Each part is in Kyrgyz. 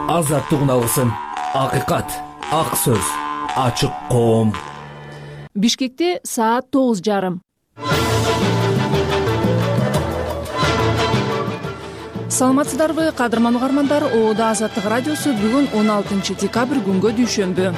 азаттык алсын. Акыйкат, ак сөз, ачык коом. Бишкекте саат 9:30. Саламатсыздарбы, кадырман угармандар. Оода Азаттык радиосу бүгүн 16 декабрь күнгө дүйшөмбү.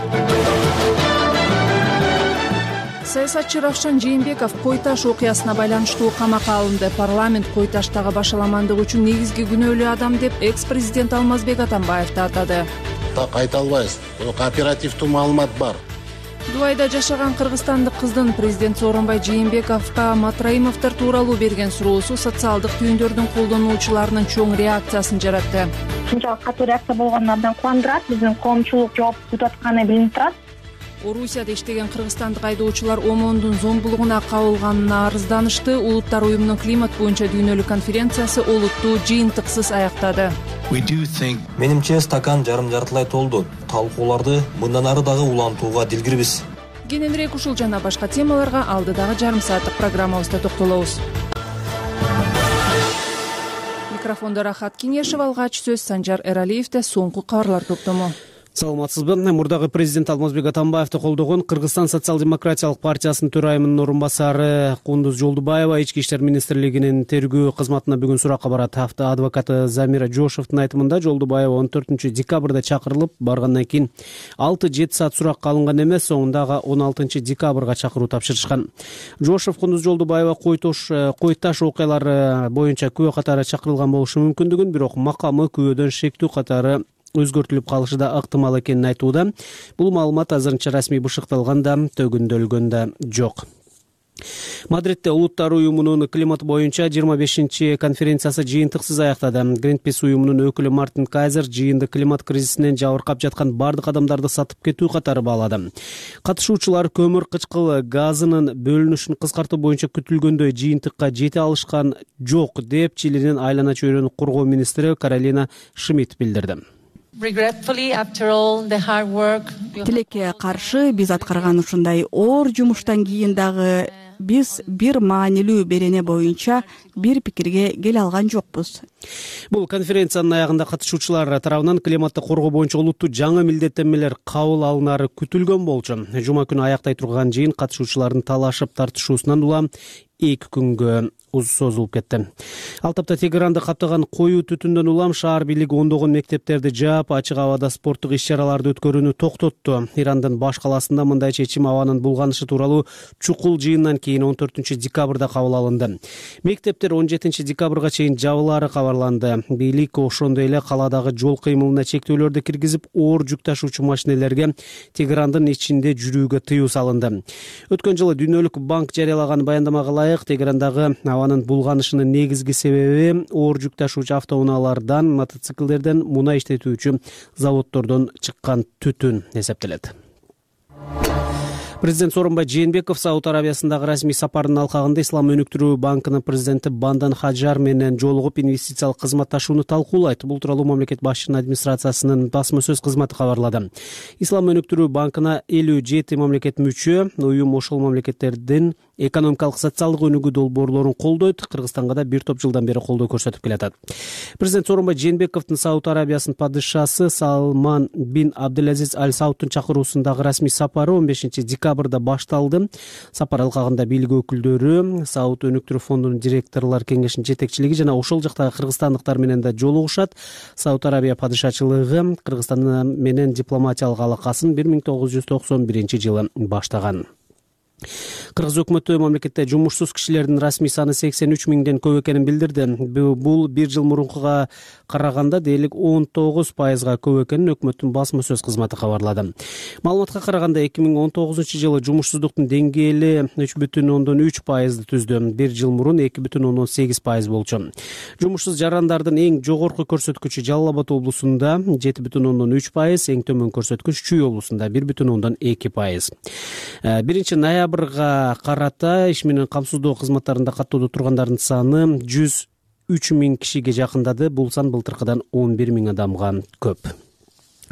Саясатчы Равшан Жээнбеков Кой-Таш окуясына байланыштуу камакка алынды. Парламент Кой-Таштагы башаламандык үчүн негизги күнөөлүү адам деп экс-президент Алмазбек Атамбаевди атады. Так айта албайбыз. Оперативдүү маалымат бар. Дубайда жашаган кыргызстандык кыздын президент Сооронбай Жээнбековго Матраимовдор тууралуу берген суроосу социалдык түйүндөрдүн колдонуучуларынын чоң реакциясын жаратты. Ушунчалык катуу реакция болгону абдан кубандырат. Биздин коомчулук жооп күтүп атканы билинип турат. Орусияда иштеген кыргызстандык айдоочулар ОМОНдун зомбулугуна кабылганына арызданышты. Улуттар уюмунун климат боюнча дүйнөлүк конференциясы олуттуу жыйынтыксыз аяктады. Менимче стакан жарым-жартылай толду. Талкууларды мындан ары дагы улантууга дилгирбиз. Кененирээк ушул жана башка темаларга алдыдагы жарым сааттык программабызда токтолобуз. Микрофондо Рахат Кеңешев, алгач сөз Санжар Эралиевде. Соңку кабарлар топтому. Саламатсызбы. Мурдагы президент Алмазбек Атамбаевди колдогон Кыргызстан социал-демократиялык партиясынын төрайымынын орун басары Кундуз Жолдубаева Ички иштер министрлигинин тергөө кызматына бүгүн суракка барат. Адвокаты Замира Жошевдун айтымында Жолдубаева 14 декабрда чакырылып баргандан кийин 6-7 саат суракка алынган эмес, соңундагы 16 декабрга чакыруу тапшырышкан. Жошев Кундуз Жолдубаева Кой-Таш окуялары боюнча күбө катары чакырылган болушу мүмкүндүгүн, бирок макамы күбөдөн шектүү катары өзгөртүлүп калышы да ыктымал экенин айтууда. Бул маалымат азырынча расмий бышыкталган да, төгүндөлгөн да жок. Мадридде Улуттар уюмунун климат боюнча 25 конференциясы жыйынтыксыз аяктады. Greenpeace уюмунун өкүлү Мартин Кайзер жыйынды климат кризисинен жабыркап жаткан бардык адамдарды сатып кетүү катары баалады. Катышуучулар көмүр кычкыл газынын бөлүнүшүн кыскартуу боюнча күтүлгөндөй жыйынтыкка жете алышкан жок деп Чилинин айлана чөйрөнү коргоо министри Каролина Шмидт билдирди. Тилекке каршы биз аткарган ушундай оор жумуштан кийин дагы биз бир маанилүү берене боюнча бир пикирге келе алган жокпуз. Бул конференциянын аягында катышуучулар тарабынан климатты коргоо боюнча олуттуу жаңы милдеттенмелер кабыл алынары күтүлгөн болчу. Жума күнү аяктай турган жыйын катышуучулардын талашып тартышуусунан улам 2 күнгө созулуп кетти. Ал тапта Тегеранды каптаган коюу түтүндөн улам шаар бийлиги ондогон мектептерди жаап, ачык абада спорттук иш-чараларды өткөрүүнү токтотту. Ирандын баш каласында мындай чечим абанын булганышы тууралуу чукул жыйындан кийин 14 декабрда кабыл алынды. Мектептер 17 декабрга чейин жабылаары кабарланды. Бийлик ошондой эле каладагы жол кыймылына чектөөлөрдү киргизип, оор жүк ташуучу машинелерге Тегерандын ичинде жүрүүгө тыюу салынды. Өткөн жылы Дүйнөлүк банк жарыялаган баяндамага ылайык Тегерандагы абанын булганышынын негизги себеби оор жүк ташуучу автоунаалардан, мотоциклдерден, мунай иштетүүчү заводдордон чыккан түтүн эсептелет. Президент Сооронбай Жээнбеков Сауд Арабиясындагы расмий сапарынын алкагында Ислам өнүктүрүү банкынын президенти Бандан Хаджар менен жолугуп инвестициялык кызматташууну талкуулайт. Бул тууралуу мамлекет башчынын администрациясынын басма сөз кызматы кабарлады. Ислам өнүктүрүү банкына 57 мамлекет мүчө, уюм ошол мамлекеттердин экономикалык социалдык өнүгүү долбоорлорун колдойт. Кыргызстанга да бир топ жылдан бери колдоо көрсөтүп келатат. Президент Сооронбай Жээнбековдун Сауд Арабиясынын падышасы Салман бин Абдулазиз Аль Саудтун чакыруусундагы расмий сапары 15 декабрда башталды. Сапар алкагында бийлик өкүлдөрү, Сауд өнүктүрүү фондунун директорлор кеңешинин жетекчилиги жана ошол жактагы кыргызстандыктар менен да жолугушат. Сауд Арабия падышачылыгы Кыргызстан менен дипломатиялык алакасын 1991 жылы баштаган. Кыргыз өкмөтү мамлекетте жумушсуз кишилердин расмий саны 83 миңден көп экенин билдирди. Бул бир жыл мурункуга караганда дээрлик 19%га көп экенин өкмөттүн басма сөз кызматы кабарлады. Маалыматка караганда 2019 жылы жумушсуздуктун деңгээли 3,3%ды түздү. Бир жыл мурун 2,8% болчу. Жумушсуз жарандардын эң жогорку көрсөткүчү Жалал Абад облусунда 7,3%, эң төмөн көрсөткүч Чүй облусунда 1,2%. 1 ноябрга карата иш менен камсыздоо кызматтарында каттоодо тургандардын саны 103 миң кишиге жакындады. Бул сан былтыркыдан 11 миң адамга көп.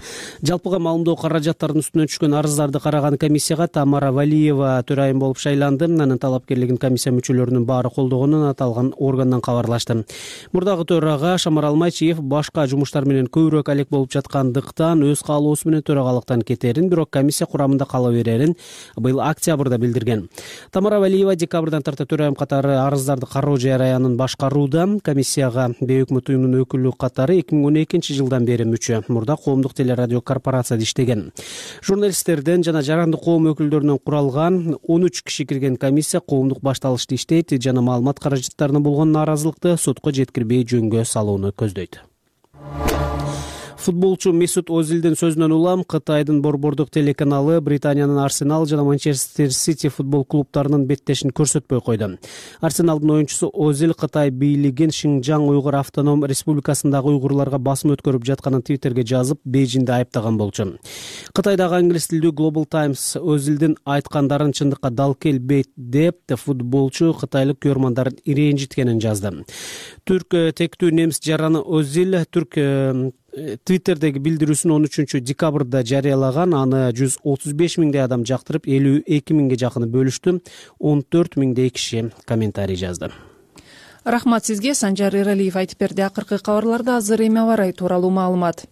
Жалпыга маалымдоо каражаттарынын үстүнөн түшкөн арыздарды караган комиссияга Тамара Валиева төрайым болуп шайланды. Анын талапкерлигин комиссия мүчөлөрүнүн баары колдогонун аталган органдан кабарлашты. Мурдагы төрага Шамарал Майчиев башка жумуштар менен көбүрөөк алек болуп жаткандыктан өз каалоосу менен төрагалыктан кетерин, бирок комиссия курамында кала берерин быйыл октябрда билдирген. Тамара Валиева декабрдан тарта төрайым катары арыздарды кароо жай аянын башкарууда. Комиссияга бейөкмөт уюмунун өкүлү катары 2012 жылдан бери мүчө. Мурда коомдук телерадио корпорацияда иштеген. Журналисттерден жана жарандык коом өкүлдөрүнөн куралган 13 киши кирген комиссия коомдук башталышты иштейт жана маалымат каражаттарына болгон нааразылыкты сотко жеткирбей жөнгө салууну көздөйт. Футболчу Месут Озилдин сөзүнөн улам Кытайдын борбордук телеканалы Британиянын Арсенал жана Манчестер Сити футбол клубтарынын беттешин көрсөтпөй койду. Арсеналдын оюнчусу Озил Кытай бийлигин Шинжаң Уйгур автоном республикасындагы уйгурларга басым өткөрүп жатканын Твиттерге жазып, Бейжиңди айыптаган болчу. Кытайдагы англис тилдүү Global Times Озилдин айткандарын чындыкка дал келбейт деп футболчу кытайлык көрмандарын ренжиткенин жазды. Түрк тектүү немис жараны Озил Твиттердеги билдирүүсүн 13 декабрда жарыялаган. Аны 135 миңдей адам жактырып, 52 миңге жакыны бөлүштү. 14 миңдей киши комментарий жазды. Рахмат сизге. Санжар Эралиев айтып берди. Акыркы кабарларда азыр эми аба ырайы тууралуу маалымат.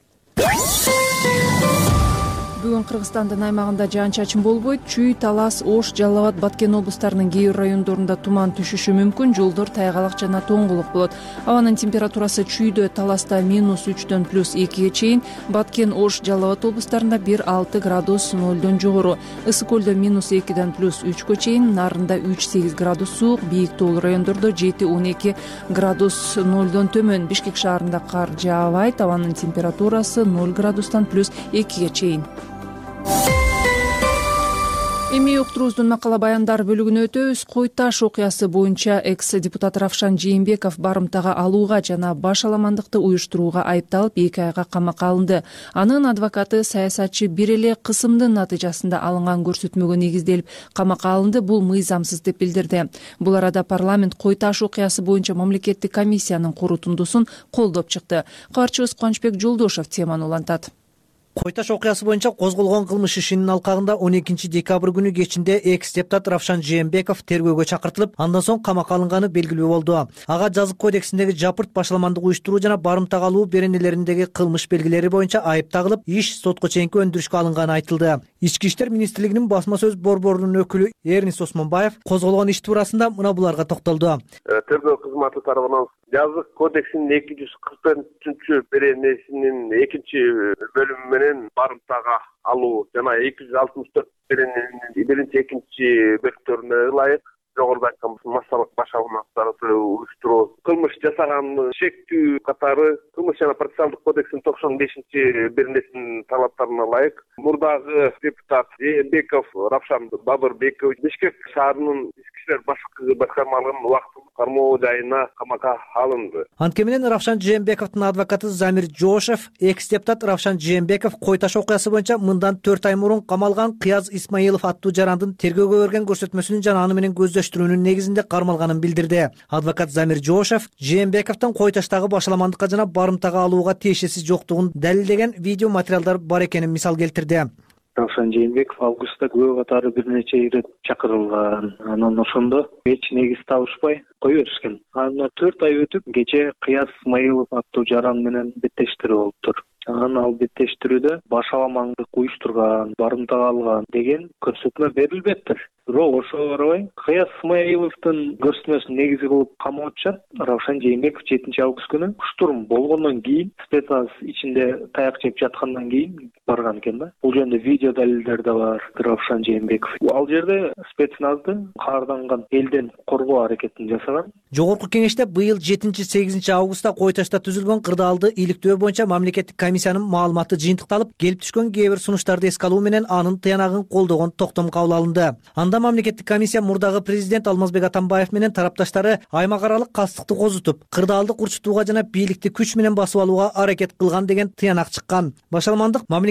Бүгүн Кыргызстандын аймагында жаан-чачын болбойт. Чүй, Талас, Ош, Жалал Абад, Баткен облустарынын кээ бир райондорунда туман түшүшү мүмкүн. Жолдор тайгалак жана тоңгулук болот. Абанын температурасы Чүйдө, Таласта -3дөн +2ге чейин, Баткен, Ош, Жалал Абад облустарында 1-6 градус 0дон жогору. Ысык көлдө -2ден +3гө чейин, Нарында 3-8 градус суук, бийик тоолуу райондордо 7-12 градус 0дон төмөн. Бишкек шаарында кар жаабайт. Абанын температурасы 0 градустан +2ге чейин. Эми уктуруубуздун макала баяндар бөлүгүнө өтөбүз. Кой Таш окуясы боюнча экс-депутат Равшан Жээнбеков барымтага алууга жана баш аламандыкты уюштурууга айыпталып 2 айга камакка алынды. Анын адвокаты саясатчы бир эле кысымдын натыйжасында алынган көрсөтмөгө негизделип камакка алынды. Бул мыйзамсыз деп билдирди. Бул арада парламент Кой Таш окуясы боюнча мамлекеттик комиссиянын куруу тундусун колдоп чыкты. Кабарчыбыз Кубанычбек Жолдошов теманы улантат. Кой Таш окуясы боюнча козголгон кылмыш ишинин алкагында 12 декабрь күнү кечинде экс-депутат Равшан Жээнбеков тергөөгө чакыртылып, андан соң камакка алынганы белгилүү болду. Ага жазык кодексиндеги жапырт башаламандык уюштуруу жана барымтага алуу беренелериндеги кылмыш белгилери боюнча айып тагылып, иш сотко чейинки өндүрүшкө алынганы айтылды. Ички иштер министрлигинин басма сөз борборунун өкүлү Эрнис Осмонбаев козголгон иш туурасында мына буларга токтолду. Тергөө кызматы тарабынан жазык кодексинин 244 беренесинин 2-бөлүмү менен барымтага алуу жана 264 берененин 1-2 бөлүктөрүнө ылайык жогоруда айткан массалык башаламандыктарды уюштуруу, кылмыш жасаган шектүү катары кылмыш жана процессуалдык кодексинин 95-беренесинин талаптарына ылайык мурдагы депутат Жээнбеков Равшан Бабырбекович Бишкек шаарынын ички иштер башкармалыгынын убактылык кармоо жайына камакка алынды. Анткени менен Равшан Жээнбековдун адвокаты Замир Жошев экс-депутат Равшан Жээнбеков Кой Таш окуясы боюнча мындан 4 ай мурун камалган Кыяз Исмаилов аттуу жарандын тергөөгө берген көрсөтмөсүнүн жана аны менен көздөштүрүүнүн негизинде кармалганын билдирди. Адвокат Замир Жошев Жээнбековдун Кой Таштагы башаламандыкка жана барымтага алууга тиешеси жоктугун далилдеген видео материалдар бар экенин мисал келтирди. Равшан Жээнбеков августта күбө катары бир нече ирет чакырылган. Анан ошондо эч негиз табышпай кое беришкен. Андан 4 ай өтүп, кече Кыяз Исмаилов аттуу жаран менен беттештирүү болуптур. Анан ал беттештирүүдө башаламандык уюштурган, барымтага алган деген көрсөтмө берилбептир. Бирок ошого карабай Кыяз Исмаиловдун көрсөтмөсүн негизи кылып камап атышат. Равшан Жээнбеков 7 август күнү штурм болгондон кийин, спецназ ичинде таяк жеп жаткандан кийин барган экен да. Бул жөнүндө видео далилдер да бар. Равшан Жээнбеков ал жерде спецназды каарданган элден коргоо аракетин жасаган. Жогорку кеңеште быйыл 7-8 августта Кой Ташта түзүлгөн кырдаалды иликтөө боюнча мамлекеттик комиссиянын маалыматы жыйынтыкталып, келип түшкөн кээ бир сунуштарды эске алуу менен анын тыянагын колдогон токтом кабыл алынды. Анда мамлекеттик комиссия мурдагы президент Алмазбек Атамбаев менен тарапташтары аймак аралык кастыкты козутуп, кырдаалды курчутууга жана бийликти күч менен басып алууга аракет кылган деген тыянак чыккан. Башаламандык мамлекеттик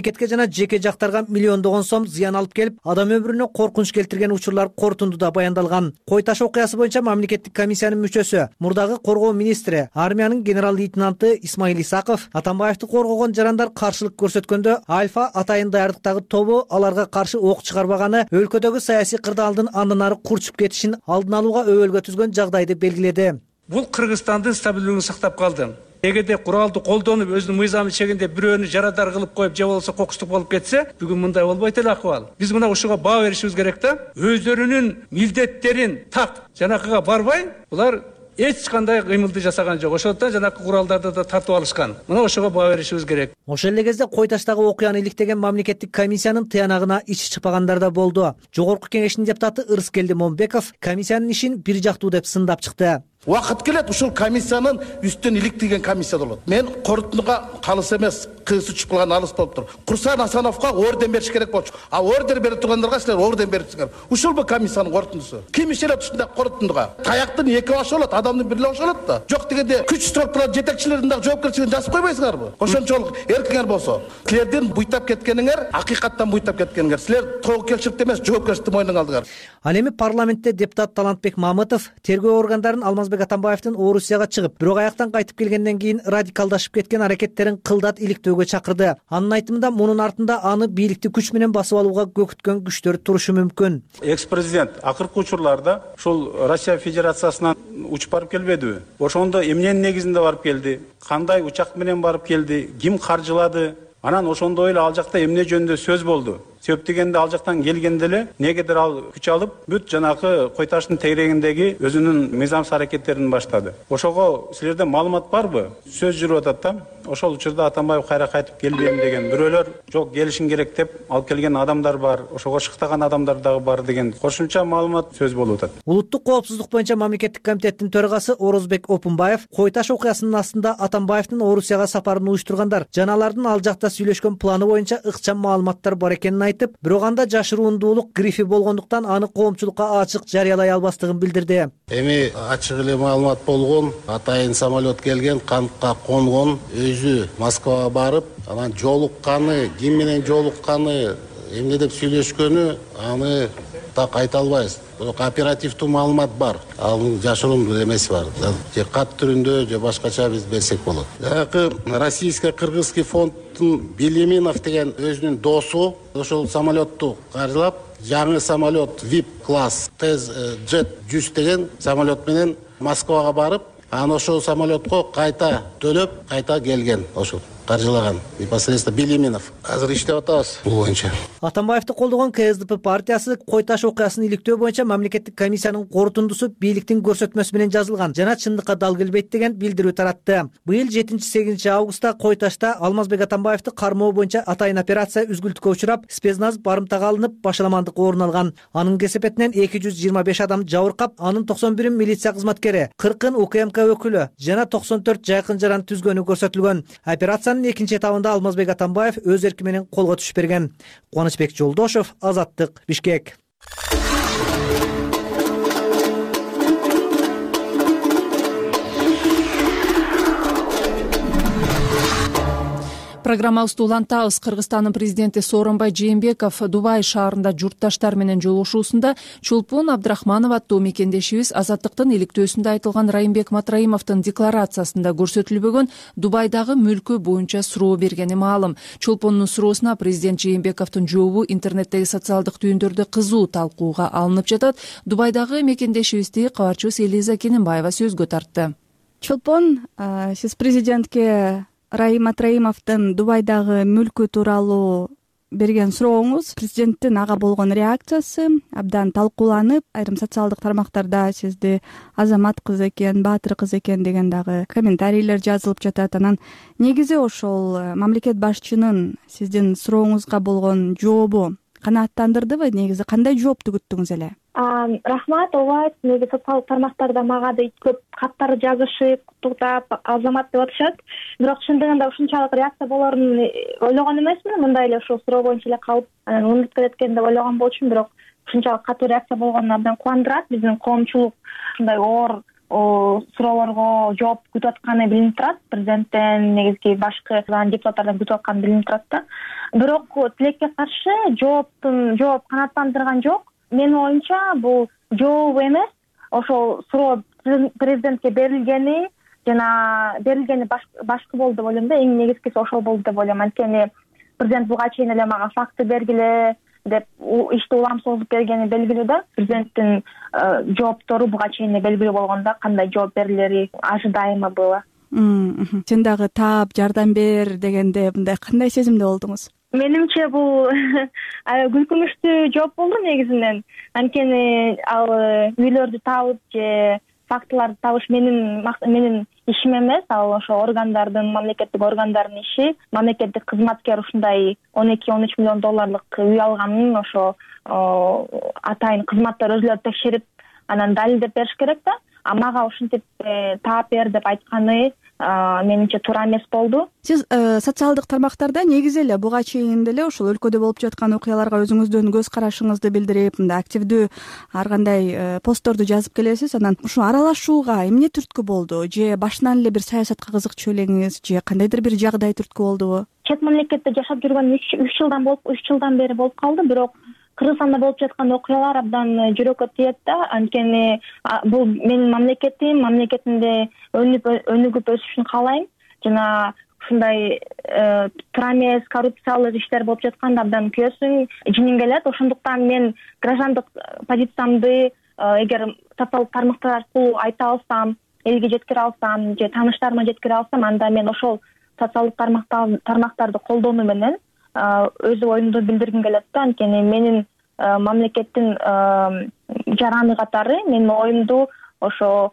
мамлекетке жана жеке жактарга миллиондогон сом зыян алып келип, адам өмүрүнө коркунуч келтирген учурлар корутундуда баяндалган. Кой Таш окуясы боюнча мамлекеттик комиссиянын мүчөсү, мурдагы коргоо министри, армиянын генерал-лейтенанты Исмаил Исаков Атамбаевди коргогон жарандар каршылык көрсөткөндө Альфа атайын даярдыктагы тобу аларга каршы ок чыгарбаганы өлкөдөгү саясий кырдаалдын андан ары курчуп кетишин алдын алууга өбөлгө түзгөн жагдайды белгиледи. Бул Кыргызстандын стабилдүүлүгүн сактап калды. Эгерде куралды колдонуп өзүнүн мыйзамы чегинде бирөөнү жарадар кылып коюп же болбосо кокустук болуп кетсе, бүгүн мындай болбойт эле акыбал. Биз мына ушуга баа беришибиз керек да. Өздөрүнүн милдеттерин так жанакыга барбай, булар эч кандай кыймылды жасаган жок. Ошондон жанакы куралдарды да тартып алышкан. Мына ошого баа беришибиз керек. Ошол эле кезде Кой Таштагы окуяны иликтеген мамлекеттик комиссиянын тыянагына ичи чыкпагандар да болду. Жогорку кеңештин депутаты Ырыскелди Момбеков комиссиянын ишин бир жактуу деп сындап чыкты. Уақыт келет, ушул комиссиянын үстүн иликтирген комиссия болот. Мен корутунуга калыс эмес, кыйсы түшүп калган алыс болуп тур. Курсан Асановго орден бериш керек болчу. А орден берип тургандарга силер орден берипсиңер. Ушул бу комиссиянын корутундусу. Ким ишенет ушундай корутундуга? Таяктын эки башы болот, адамдын бир эле башы болот да. Жок дегенде күч структуралар жетекчилеринин дагы жоопкерчилигин жазып койбойсуңарбы? Ошончолук эркиңер болсо, силердин буйтап кеткениңер, акыйкаттан буйтап кеткениңер. Силер тоокелчиликти эмес, жоопкерчиликти мойнуңа алдыңар. Ал эми парламентте депутат Талантбек Мамытов тергөө органдарын Алмазбек Атамбаевдин Орусияга чыгып, бирок аяктан кайтып келгенден кийин радикалдашып кеткен аракеттерин кылдат иликтөөгө чакырды. Анын айтымында мунун артында аны бийликти күч менен басып алууга көкүткөн күчтөр турушу мүмкүн. Экс-президент акыркы учурларда ушул Россия Федерациясынан учуп барып келбедиби? Ошондо эмненин негизинде барып келди? Кандай учак менен барып келди? Ким каржылады? Анан ошондой эле ал жакта эмне жөнүндө сөз болду. Себеп дегенде ал жактан келгенде эле негедир ал күч алып, бүт жанакы Кой Таштын тегерегиндеги өзүнүн мыйзамсыз аракеттерин баштады. Ошого силерде маалымат барбы? Сөз жүрүп атат да. Ошол учурда Атамбаев кайра кайтып келбейм деген бирөөлөр жок келишин керек деп алып келген адамдар бар. Ошого шыктаган адамдар дагы бар деген кошумча маалымат сөз болуп атат. Улуттук коопсуздук боюнча мамлекеттик комитеттин төрагасы Орозбек Опунбаев Кой Таш окуясынын астында Атамбаевдин Орусияга сапарын уюштургандар жана алардын ал жакта сүйлөшкөн планы боюнча ыкчам маалыматтар бар экенин айтып, бирок анда жашыруундуулук грифи болгондуктан аны коомчулукка ачык жарыялай албастыгын билдирди. Эми ачык эле маалымат болгон, атайын самолет келген, кампка конгон, өзү Москвага барып, анан жолукканы, ким менен жолукканы, эмне деп сүйлөшкөнү, аны так айта албайбыз. Бирок оперативдүү маалымат бар. Анын жашыруун эмеси бар. Же кат түрүндө, же башкача биз берсек болот. Жанакы российско-кыргызский фонддун Белиминов деген өзүнүн досу ошол самолетту каржылап, жаңы самолет VIP класс TZ-Jet 100 деген самолет менен Москвага барып, анан ошол самолетко кайта төлөп, кайта келген ошол каржылаган непосредственно Белиминов. Азыр иштеп атабыз бул боюнча. Атамбаевди колдогон КСДП партиясы Кой Таш окуясын иликтөө боюнча мамлекеттик комиссиянын корутундусу бийликтин көрсөтмөсү менен жазылган жана чындыкка дал келбейт деген билдирүү таратты. Быйыл 7-8 августта Кой Ташта Алмазбек Атамбаевди кармоо боюнча атайын операция үзгүлтүккө учурап, спецназ барымтага алынып, башаламандык орун алган. Анын кесепетинен 225 адам жабыркап, анын 91 милиция кызматкери, 40 УКМК өкүлү жана 94 жайкын жаран түзгөнү көрсөтүлгөн. Операциянын экинчи этабында Алмазбек Атамбаев өз эрки менен колго түшүп берген. Кубанычбек Жолдошов, Азаттык, Бишкек. Программабызды улантабыз. Кыргызстандын президенти Сооронбай Жээнбеков Дубай шаарында журтташтар менен жолугушуусунда Чулпун Абдрахманов аттуу мекендешибиз Азаттыктын иликтөөсүндө айтылган Райымбек Матраимовдун декларациясында көрсөтүлбөгөн Дубайдагы мүлкү боюнча суроо бергени маалым. Чулпундун суроосуна президент Жээнбековдун жообу интернеттеги социалдык түйүндөрдө кызуу талкууга алынып жатат. Дубайдагы мекендешибизди кабарчыбыз Элиза Кененбаева сөзгө тартты. Чулпун, сиз президентке Райым Матраимовдун Дубайдагы мүлкү тууралуу берген сурооңуз, президенттин ага болгон реакциясы абдан талкууланып, айрым социалдык тармактарда сизди азамат кыз экен, баатыр кыз экен деген дагы комментарийлер жазылып жатат. Анан негизи ошол мамлекет башчынын сиздин сурооңузга болгон жообу канааттандырдыбы? Негизи кандай жоопту күттүңүз эле? Рахмат, ооба, негизи социалдык тармактарда мага да көп каттар жазышып, куттуктап, азамат деп атышат. Бирок чындыгында ушунчалык реакция болорун ойлогон эмесмин. Мындай эле ушул суроо боюнча эле калып, анан унутуп кетет экен деп ойлогон болчумун, бирок ушунчалык катуу реакция болгону абдан кубандырат. Биздин коомчулук ушундай оор суроолорго жооп күтүп атканы билинип турат. Президенттен, негизги башкы депутаттардан күтүп атканы билинип турат да. Бирок тилекке каршы жооп канааттандырган жок. Менин оюмча бул жооп эмес, ошол суроо президентке берилгени башкы болду деп ойлойм да. Эң негизгиси ошол болду деп ойлойм. Анткени президент буга чейин эле мага факты бергиле деп ишти улам созуп бергени белгилүү да. Президенттин жооптору буга чейин белгилүү болгондо кандай жооп берилери ожидаемо было. Сен дагы таап, жардам бер дегенде мындай кандай сезимде болдуңуз? Менимче бул күлкүнүчтүү жооп болду негизинен. Анткени ал үйлөрдү табып же фактыларды табыш менин ишим эмес, ал ошо мамлекеттик органдардын иши. Мамлекеттик кызматкер ушундай 12-13 миллион долларлык үй алганын ошо атайын кызматтар өзүлөрү текшерип, анан далилдеп бериш керек да. А мага ушинтип таап бер деп айтканы менимче туура эмес болду. Сиз социалдык тармактарда негизи эле буга чейин деле ушул өлкөдө болуп жаткан окуяларга өзүңүздүн көз карашыңызды билдирип, мындай активдүү ар кандай постторду жазып келесиз. Анан ушу аралашууга эмне түрткү болду? Же башынан эле бир саясатка кызыкчу элеңиз, же кандайдыр бир жагдай түрткү болдубу? Чет мамлекетте жашап жүргөн 3 жылдан бери болуп калды, бирок Кыргызстанда болуп жаткан окуялар абдан жүрөккө тиет да. Анткени бул менин мамлекетимде өнүгүп өсүшүн каалайм. Жана ушундай туура эмес коррупциялык иштер болуп жатканда абдан күйөөсүң, жиниң келет. Ошондуктан мен граждандык позициямды эгер социалдык тармактар аркылуу айта алсам, элге жеткире алсам, же тааныштарыма жеткире алсам, анда мен ошол социалдык тармактарды колдонуу менен өз оюмду билдиргим келет да. Анткени менин мамлекеттин жараны катары менин оюмду ошо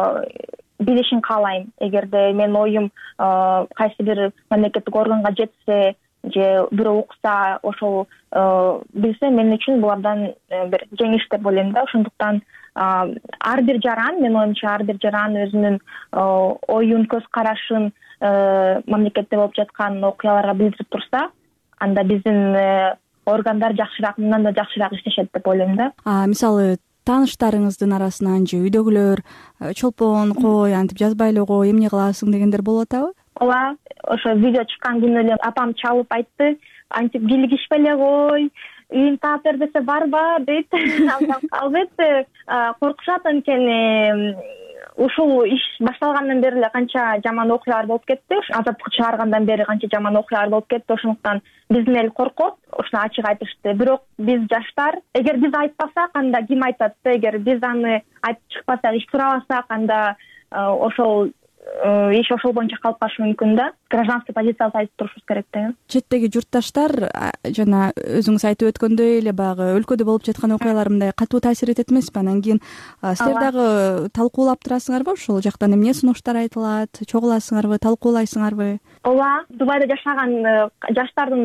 билишин каалайм. Эгерде менин оюм кайсы бир мамлекеттик органга жетсе же бирөө укса, ошол билсе, менин үчүн бул абдан бир жеңиш деп ойлойм да. Ошондуктан ар бир жаран, менин оюмча ар бир жаран өзүнүн оюн, көз карашын мамлекетте болуп жаткан окуяларга билдирип турса, анда биздин органдар мындан да жакшыраак иштешет деп ойлойм да. Мисалы тааныштарыңыздын арасынан же үйдөгүлөр чолпон кой, антип жазбай эле кой, эмне кыласың дегендер болуп атабы? Ооба, ошо видео чыккан күнү эле апам чалып айтты, антип килгишпей эле кой, үйүн таап бер десе барба дейт. Албетте коркушат, анткени ушул иш башталгандан бери эле канча жаман окуялар болуп кетти. Азаттыкка чыгаргандан бери канча жаман окуялар болуп кетти. Ошондуктан биздин эл коркот, ушуну ачык айтышты. Бирок биз жаштар, эгер биз айтпасак, анда ким айтат? Эгер биз аны айтып чыкпасак, иш сурабасак, анда ошол иш ошол боюнча калып калышы мүмкүн да. Гражданский позициябызды айтып турушубуз керек да. Четтеги журтташтар жана өзүңүз айтып өткөндөй эле баягы өлкөдө болуп жаткан окуялар мындай катуу таасир этет эмеспи? Анан кийин силер дагы талкуулап турасыңарбы? Ошол жактан эмне сунуштар айтылат? Чогуласыңарбы, талкуулайсыңарбы? Ооба, Дубайда жашаган жаштардын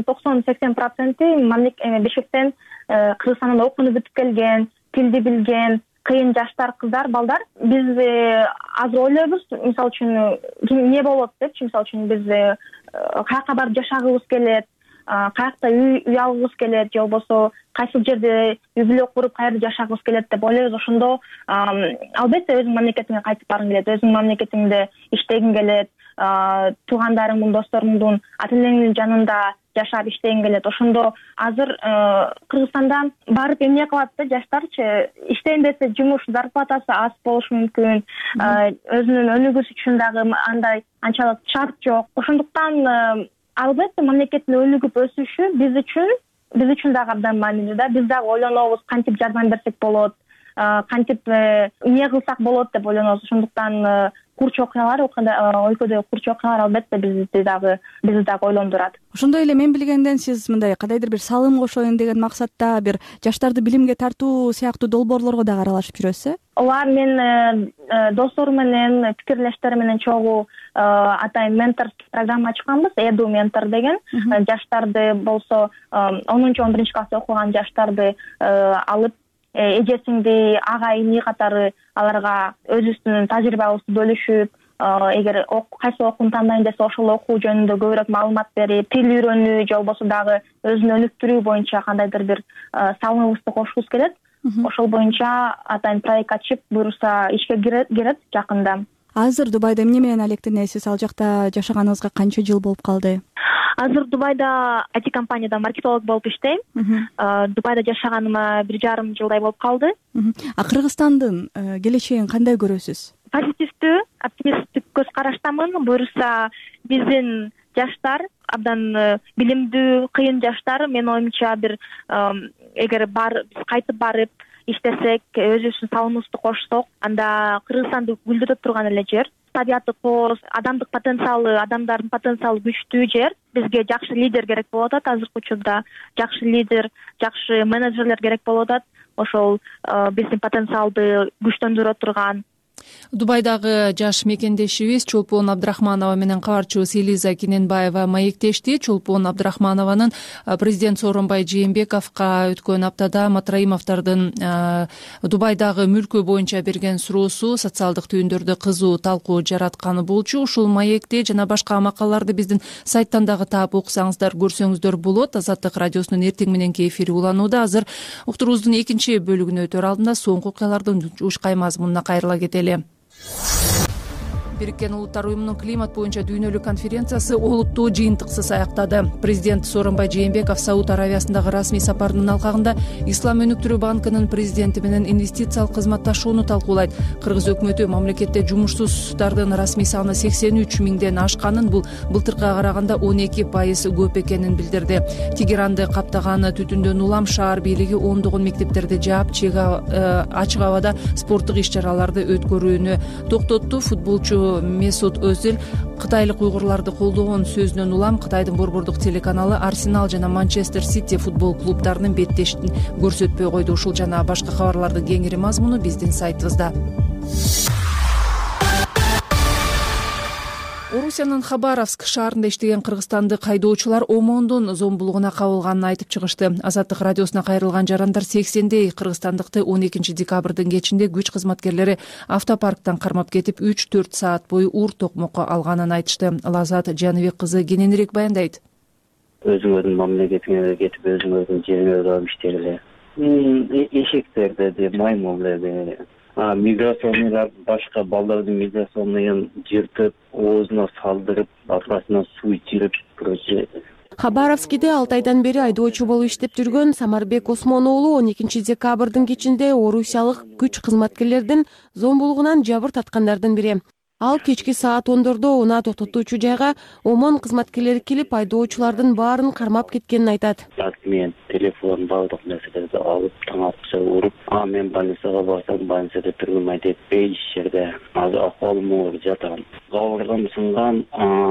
90-80% Бишкектен Кыргызстанда окууну бүтүп келген, тилди билген, кыйын жаштар, кыздар, балдар. Биз азыр ойлойбуз, мисалы үчүн эмне болот депчи, мисалы үчүн биз каяка барып жашагыбыз келет, каякта үй алгыбыз келет, же болбосо кайсы жерде үй бүлө куруп каерде жашагыбыз келет деп ойлойбуз. Ошондо албетте өзүңүн мамлекетиңе кайтып баргың келет, өзүңүн мамлекетиңде иштегиң келет, туугандарыңдын, досторуңдун, ата энеңдин жанында жашап иштегиң келет. Ошондо азыр Кыргызстанда барып эмне кылат да жаштарчы? Иштейм десе жумуш зарплатасы аз болушу мүмкүн, өзүнүн өнүгүүсү үчүн дагы андай анчалык шарт жок. Ошондуктан албетте мамлекеттин өнүгүп өсүшү биз үчүн дагы абдан маанилүү да. Биз дагы ойлонобуз, кантип жардам берсек болот, кантип эмне кылсак болот деп ойлонобуз. Ошондуктан курч окуялар, өлкөдө курч окуялар албетте бизди дагы ойлондурат. Ошондой эле мен билгенден сиз мындай кандайдыр бир салым кошоюн деген максатта бир жаштарды билимге тартуу сыяктуу долбоорлорго дагы аралашып жүрөсүз э? Ооба, мен досторум менен, пикирлештерим менен чогуу атайын менторский программа ачканбыз, Эду ментор деген. Жаштарды болсо 10-11 класс окуган жаштарды алып, эжесиңди, ага иний катары аларга өзүбүздүн тажрыйбабызды бөлүшүп, эгер кайсы окууну тандайын десе ошол окуу жөнүндө көбүрөөк маалымат берип, тил үйрөнүү же болбосо дагы өзүн өнүктүрүү боюнча кандайдыр бир салымыбызды кошкубуз келет. ошол боюнча атайын проект ачып буюрса ишке кирет жакында. Азыр Дубайда эмне менен алектенесиз? Ал жакта жашаганыңызга канча жыл болуп калды? Азыр Дубайда IT компанияда маркетолог болуп иштейм. Дубайда жашаганыма 1,5 жылдай болуп калды. Кыргызстандын келечегин кандай көрөсүз? Позитивдүү, оптимисттик көз караштамын. Буюрса биздин жаштар абдан билимдүү, кыйын жаштар. Менин оюмча эгер биз кайтып барып иштесек, өзүбүздүн салымыбызды кошсок, анда Кыргызстанды гүлдөтө турган эле жер. Табияты кооз, адамдын потенциалы күчтүү жер. Бизге жакшы лидер керек болуп атат. Азыркы учурда жакшы лидер, жакшы менеджерлер керек болуп атат. Ошол биздин потенциалды күчтөндүрө турган. Дубайдагы жаш мекендешибиз Чолпон Абдрахманова менен кабарчыбыз Элиза Кененбаева маектешти. Чолпон Абдрахманованын президент Сооронбай Жээнбековго өткөн аптада Матраимовдордун Дубайдагы мүлкү боюнча берген суроосу социалдык түйүндөрдө кызуу талкуу жаратканы болчу. Ушул маекти жана башка макалаларды биздин сайттан дагы таап окусаңыздар, көрсөңүздөр болот. Азаттык радиосунун эртең мененки эфири уланууда. Азыр уктуруубуздун экинчи бөлүгүнө өтөр алдында соңку окуялардын ушкай мазмунуна кайрыла кетели. Бириккен Улуттар уюмунун климат боюнча дүйнөлүк конференциясы олуттуу жыйынтыксыз аяктады. Президент Сооронбай Жээнбеков Сауд Аравиясындагы расмий сапарынын алкагында Ислам өнүктүрүү банкынын президенти менен инвестициялык кызматташууну талкуулайт. Кыргыз өкмөтү мамлекетте жумушсуздардын расмий саны 83 миңден ашканын, бул былтыркыга караганда 12% көп экенин билдирди. Тегеранды каптаган түтүндөн улам шаар бийлиги ондогон мектептерди жаап, ачык абада спорттук иш-чараларды өткөрүүнү токтотту. Футболчу Месут Өзил кытайлык уйгурларды колдогон сөзүнөн улам Кытайдын борбордук телеканалы Арсенал жана Манчестер Сити футбол клубдарынын беттешин көрсөтпөй койду. Ушул жана башка кабарлардын кеңири мазмуну биздин сайтыбызда. Орусиянын Хабаровск шаарында иштеген кыргызстандык кайдоочулар ОМОНдун зомбулугуна кабылганын айтып чыгышты. Азаттык радиосуна кайрылган жарандар 80дей кыргызстандыкты 12 декабрдын кечинде күч кызматкерлери автопарктан кармап кетип 3-4 саат бою уур токмокко алганын айтышты. Лазат Жаныбек кызы кененирээк баяндайт. Өзүңөрдүн мамлекетиңерге кетип, өзүңөрдүн жериңерге барып иштегиле. Эшектерди, маймылдарды, миграционныйлар башка балдардын миграционныйын жыртып, оозуна салдырып, аркасынан суу ичирип, короче. Хабаровскиде 6 айдан бери айдоочу болуп иштеп жүргөн Самарбек Осмон уулу 12 декабрдын кечинде орусиялык күч кызматкерлердин зомбулугунан жабыр таткандардын бири. Ал кечки саат 10дордо унаа токтотуучу жайга ОМОН кызматкерлери келип айдоочулардын баарын кармап кеткенин айтат. Мен телефон баардык нерселерди алып, таң атса уруп, мен больницага барсам, больницада тургум деп иш жерде. Азыр акыбалым оор жатам. Кабыргам сынган,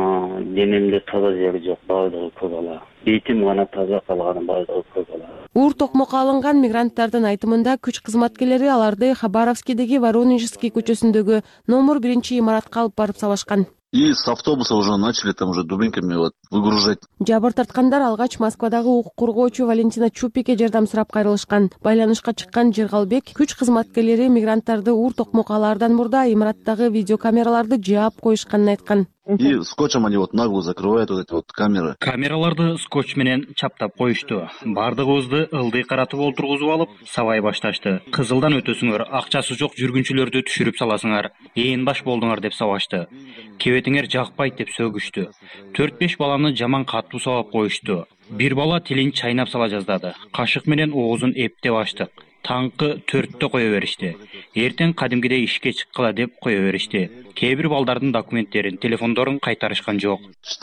денемде таза жери жок, баардыгы көп ала. Бетим гана таза калган, баардыгы көп ала. Уур токмокко алынган мигранттардын айтымында күч кызматкерлери аларды Хабаровскидеги Воронежский көчөсүндөгү номер 1 имаратка алып барып салышкан. И с автобуса уже начали там уже дубинками выгружать. Жабыр тарткандар алгач Москвадагы укук коргоочу Валентина Чупике жардам сурап кайрылышкан. Байланышка чыккан Жыргалбек күч кызматкерлери мигранттарды уур токмокко алаардан мурда имараттагы видеокамераларды жаап коюшканын айткан. И скотчем они нагло закрывают эти камеры. Камераларды скотч менен чаптап коюшту. Бардыгыбызды ылдый каратып олтургузуп алып, сабай башташты. Кызылдан өтөсүңөр, акчасы жок жүргүнчүлөрдү түшүрүп саласыңар. Ээн баш болдуңар деп сабашты. Кебетиңер жакпайт деп сөгүштү. 4-5 баланы жаман катуу сабап коюшту. Бир бала тилин чайнап сала жаздады. Кашык менен оозун эптеп ачтык. Таңкы 4-тө кое беришти. Эртең кадимгидей ишке чыккыла деп кое беришти. Кээ бир балдардын документтерин, телефондорун кайтарышкан жок.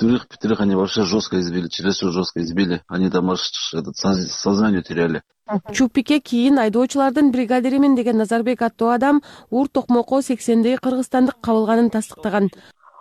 4-5 они вообще жестко избили, чересчур жестко избили. Они там аж сознание теряли. Чупике кийин айдоочулардын бригадиримин деген Назарбек аттуу адам уур токмокко 80дей кыргызстандык кабылганын тастыктаган.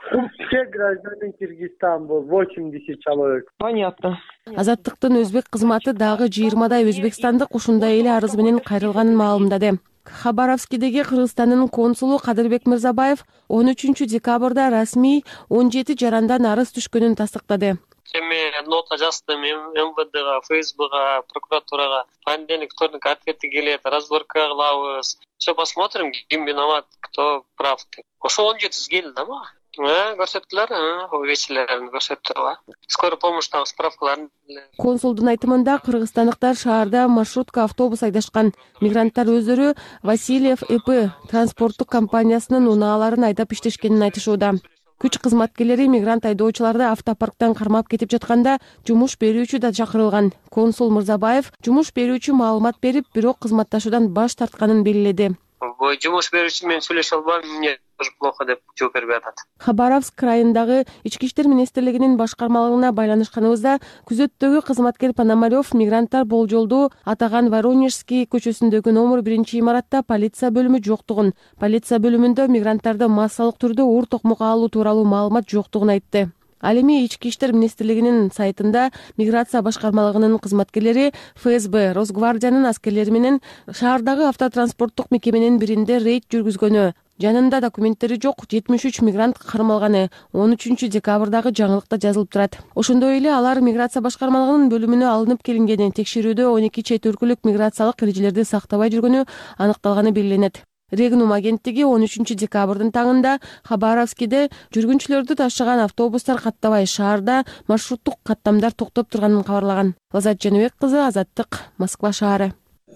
Все граждане Киргизстана был 80 человек. Понятно. Азаттыктын өзбек кызматы дагы 20дай өзбекстандык ушундай эле арыз менен кайрылганын маалымдады. Хабаровскидеги Кыргызстандын консулу Кадырбек Мырзабаев 13 декабрда расмий 17 жарандан арыз түшкөнүн тастыктады. Мен нота жаздым МВДга, ФСБга, прокуратурага. Понедельник, вторник ответы келет, разборка кылабыз. Все посмотрим, ким виноват, кто прав. Ошо 17 келди да ма? көрсөттүлөр, кечилерин көрсөттү. Скорый помощьтагы справкаларын. Консулдун айтымында кыргызстандыктар шаарда маршрутка автобус айдашкан. Мигранттар өздөрү Васильев ЭП транспорттук компаниясынын унааларын айдап иштешкенин айтышууда. Күч кызматкерлери мигрант айдоочуларды автопарктан кармап кетип жатканда жумуш берүүчү да чакырылган. Консул Мырзабаев жумуш берүүчү маалымат берип, бирок кызматташуудан баш тартканын белгиледи. Жумуш берүүчү менен сүйлөшө албайм, мне тоже плохо деп жооп берип атат. Хабаровск крайындагы Ички иштер министрлигинин башкармалыгына байланышканыбызда күзөттөгү кызматкер Пономарев мигранттар болжолдуу атаган Воронежский көчөсүндөгү номер 1 имаратта полиция бөлүмү жоктугун, полиция бөлүмүндө мигранттарды массалык түрдө оор токмокко алуу тууралуу маалымат жоктугун айтты. Ал эми Ички иштер министрлигинин сайтында миграция башкармалыгынын кызматкерлери ФСБ, Росгвардиянын аскерлери менен шаардагы автотранспорттук мекеменин биринде рейд жүргүзгөнү, жанында документтери жок 73 мигрант кармалганы 13 декабрдагы жаңылыкта жазылып турат. Ошондой эле алар миграция башкармалыгынын бөлүмүнө алынып келингени, текшерүүдө 12 чет өлкөлүк миграциялык эрежелерди сактабай жүргөнү аныкталганы белгиленет. Регнум агенттиги 13 декабрдын таңында Хабаровскиде жүргүнчүлөрдү ташыган автобустар каттабай шаарда маршруттук каттамдар токтоп турганын кабарлаган. Лазат Жаныбек кызы, Азаттык, Москва шаары.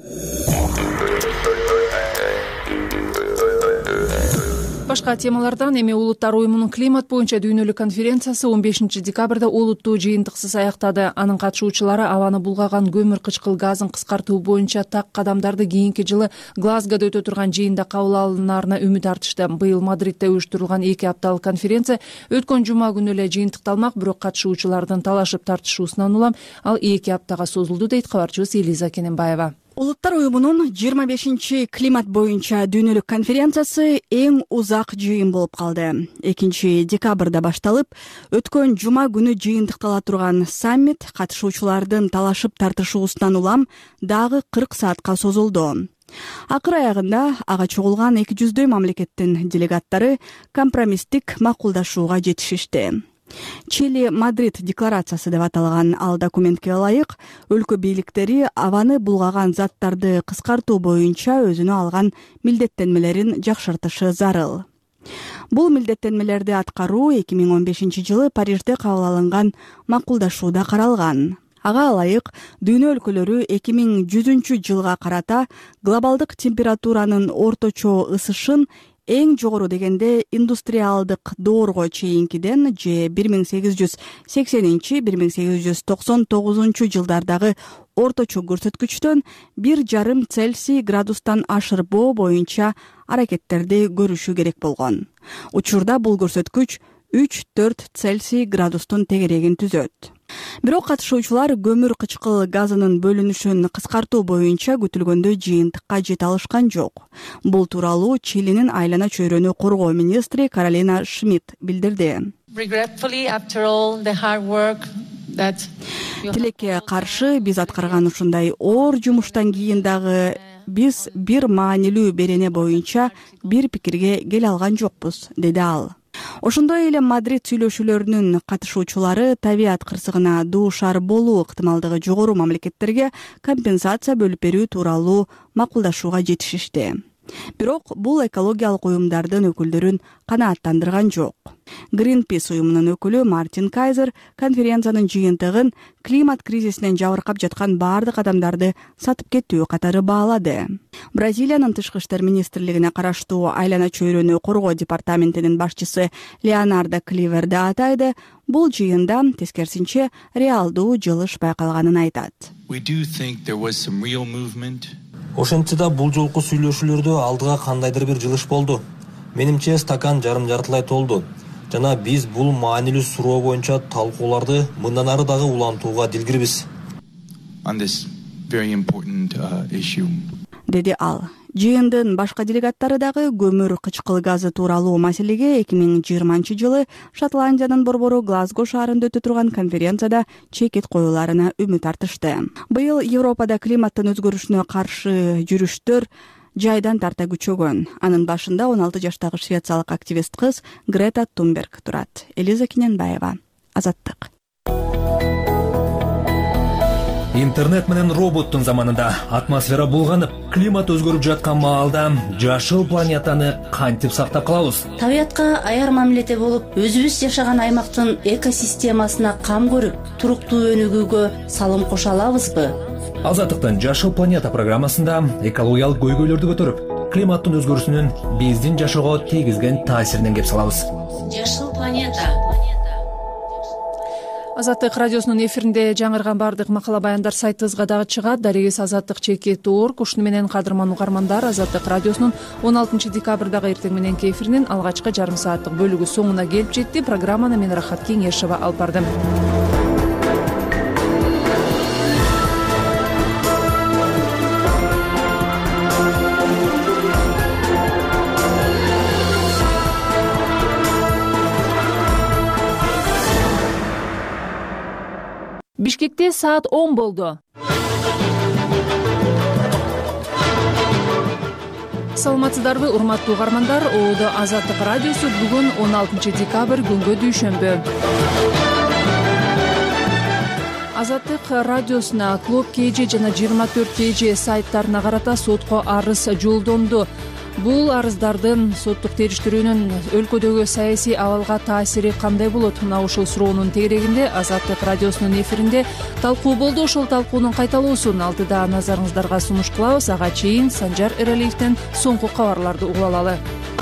Башка темалардан эми Улуттар уюмунун климат боюнча дүйнөлүк конференциясы 15 декабрда олуттуу жыйынтыксыз аяктады. Анын катышуучулары абаны булгаган көмүр кычкыл газын кыскартуу боюнча так кадамдарды кийинки жылы Глазгода өтө турган жыйында кабыл алынаарына үмүт артышты. Быйыл Мадридде уюштурулган 2 апталык конференция өткөн жума күнү эле жыйынтыкталмак, бирок катышуучулардын талашып тартышуусунан улам ал 2 аптага созулду, дейт кабарчыбыз Элиза Кененбаева. Улуттар уюмунун 25 климат боюнча дүйнөлүк конференциясы эң узак жыйын болуп калды. 2 декабрда башталып, өткөн жума күнү жыйынтыктала турган саммит катышуучулардын талашып тартышуусунан улам дагы 40 саатка созулду. Акыр аягында ага чогулган 200дөй мамлекеттин делегаттары компромисстик макулдашууга жетишишти. Чили Мадрид декларациясы деп аталган ал документке ылайык өлкө бийликтери абаны булгаган заттарды кыскартуу боюнча өзүнө алган милдеттенмелерин жакшыртышы зарыл. Бул милдеттенмелерди аткаруу 2015 жылы Парижде кабыл алынган макулдашууда каралган. Ага ылайык дүйнө өлкөлөрү 2100 жылга карата глобалдык температуранын орточо ысышын эң жогору дегенде индустриалдык доорго чейинкиден же 1880-1899 жылдардагы орточо көрсөткүчтөн 1,5 Цельсий градустан ашырбоо боюнча аракеттерди көрүшү керек болгон. Учурда бул көрсөткүч 3-4 Цельсий градустун тегерегин түзөт. Бирок катышуучулар көмүр кычкыл газынын бөлүнүшүн кыскартуу боюнча күтүлгөндөй жыйынтыкка жете алышкан жок. Бул тууралуу Чилинин айлана чөйрөнү коргоо министри Каролина Шмидт билдирди. Тилекке каршы биз аткарган ушундай оор жумуштан кийин дагы биз бир маанилүү берене боюнча бир пикирге келе алган жокпуз, деди ал. Ошондой эле Мадрид сүйлөшүүлөрүнүн катышуучулары табият кырсыгына дуушар болуу ыктымалдыгы жогору мамлекеттерге компенсация бөлүп берүү тууралуу макулдашууга жетишишти. Бирок бул экологиялык уюмдардын өкүлдөрүн канааттандырган жок. Greenpeace уюмунун өкүлү Мартин Кайзер конференциянын жыйынтыгын климат кризисинен жабыркап жаткан баардык адамдарды сатып кетүү катары баалады. Бразилиянын тышкы иштер министрлигине караштуу айлана чөйрөнү коргоо департаментинин башчысы Леонардо Кливерди атайды, бул жыйында тескерисинче реалдуу жылыш байкалганын айтат. Ошентсе да бул жолку сүйлөшүүлөрдө алдыга кандайдыр бир жылыш болду. Менимче стакан жарым жартылай толду. Жана биз бул маанилүү суроо боюнча талкууларды мындан ары дагы улантууга дилгирбиз. Деди ал. Жыйындын башка делегаттары дагы көмүр кычкыл газы тууралуу маселеге 2020 жылы Шотландиянын борбору Глазго шаарында өтө турган конференцияда чекит коюларына үмүт артышты. Быйыл Европада климаттын өзгөрүшүнө каршы жүрүштөр жайдан тарта күчөгөн. Анын башында 16 жаштагы швециялык активист кыз Грета Тунберг турат. Элиза Кененбаева, Азаттык. Интернет менен роботтун заманында атмосфера булганып, климат өзгөрүп жаткан маалда жашыл планетаны кантип сактап калабыз? Табиятка аяр мамиледе болуп, өзүбүз жашаган аймактын экосистемасына кам көрүп, туруктуу өнүгүүгө салым кошо алабызбы? Азаттыктын Жашыл планета программасында экологиялык көйгөйлөрдү көтөрүп, климаттын өзгөрүүсүнүн биздин жашоого тийгизген таасиринен кеп салабыз. Жашыл планета. Азаттык радиосунун эфиринде жаңырган баардык макала баяндар сайтыбызга дагы чыгат. Дарегиз azattik.org. Ушуну менен кадырман угармандар, Азаттык радиосунун 16 декабрдагы эртең мененки эфиринин алгачкы жарым сааттык бөлүгү соңуна келип жетти. Программаны мен Рахат Кеңешова алып бардым. Бишкекте саат 10 болду. Саламатсыздарбы, урматтуу угармандар? Оодо Азаттык радиосу бүгүн 16 декабрь күнгө дүйшөмбү. Азаттык радиосуна Клуб KG жана 24 KG сайттарына карата сотко арыз жолдонду. Бул арыздардын соттук териштирүүнүн өлкөдөгү саясий абалга таасири кандай болот? Мына ушул суроонун тегерегинде Азаттык радиосунун эфиринде талкуу болду. Ошол талкуунун кайталоосун алдыда назарыңыздарга сунуш кылабыз. Ага чейин Санжар Эралиевден соңку кабарларды угуп алалы.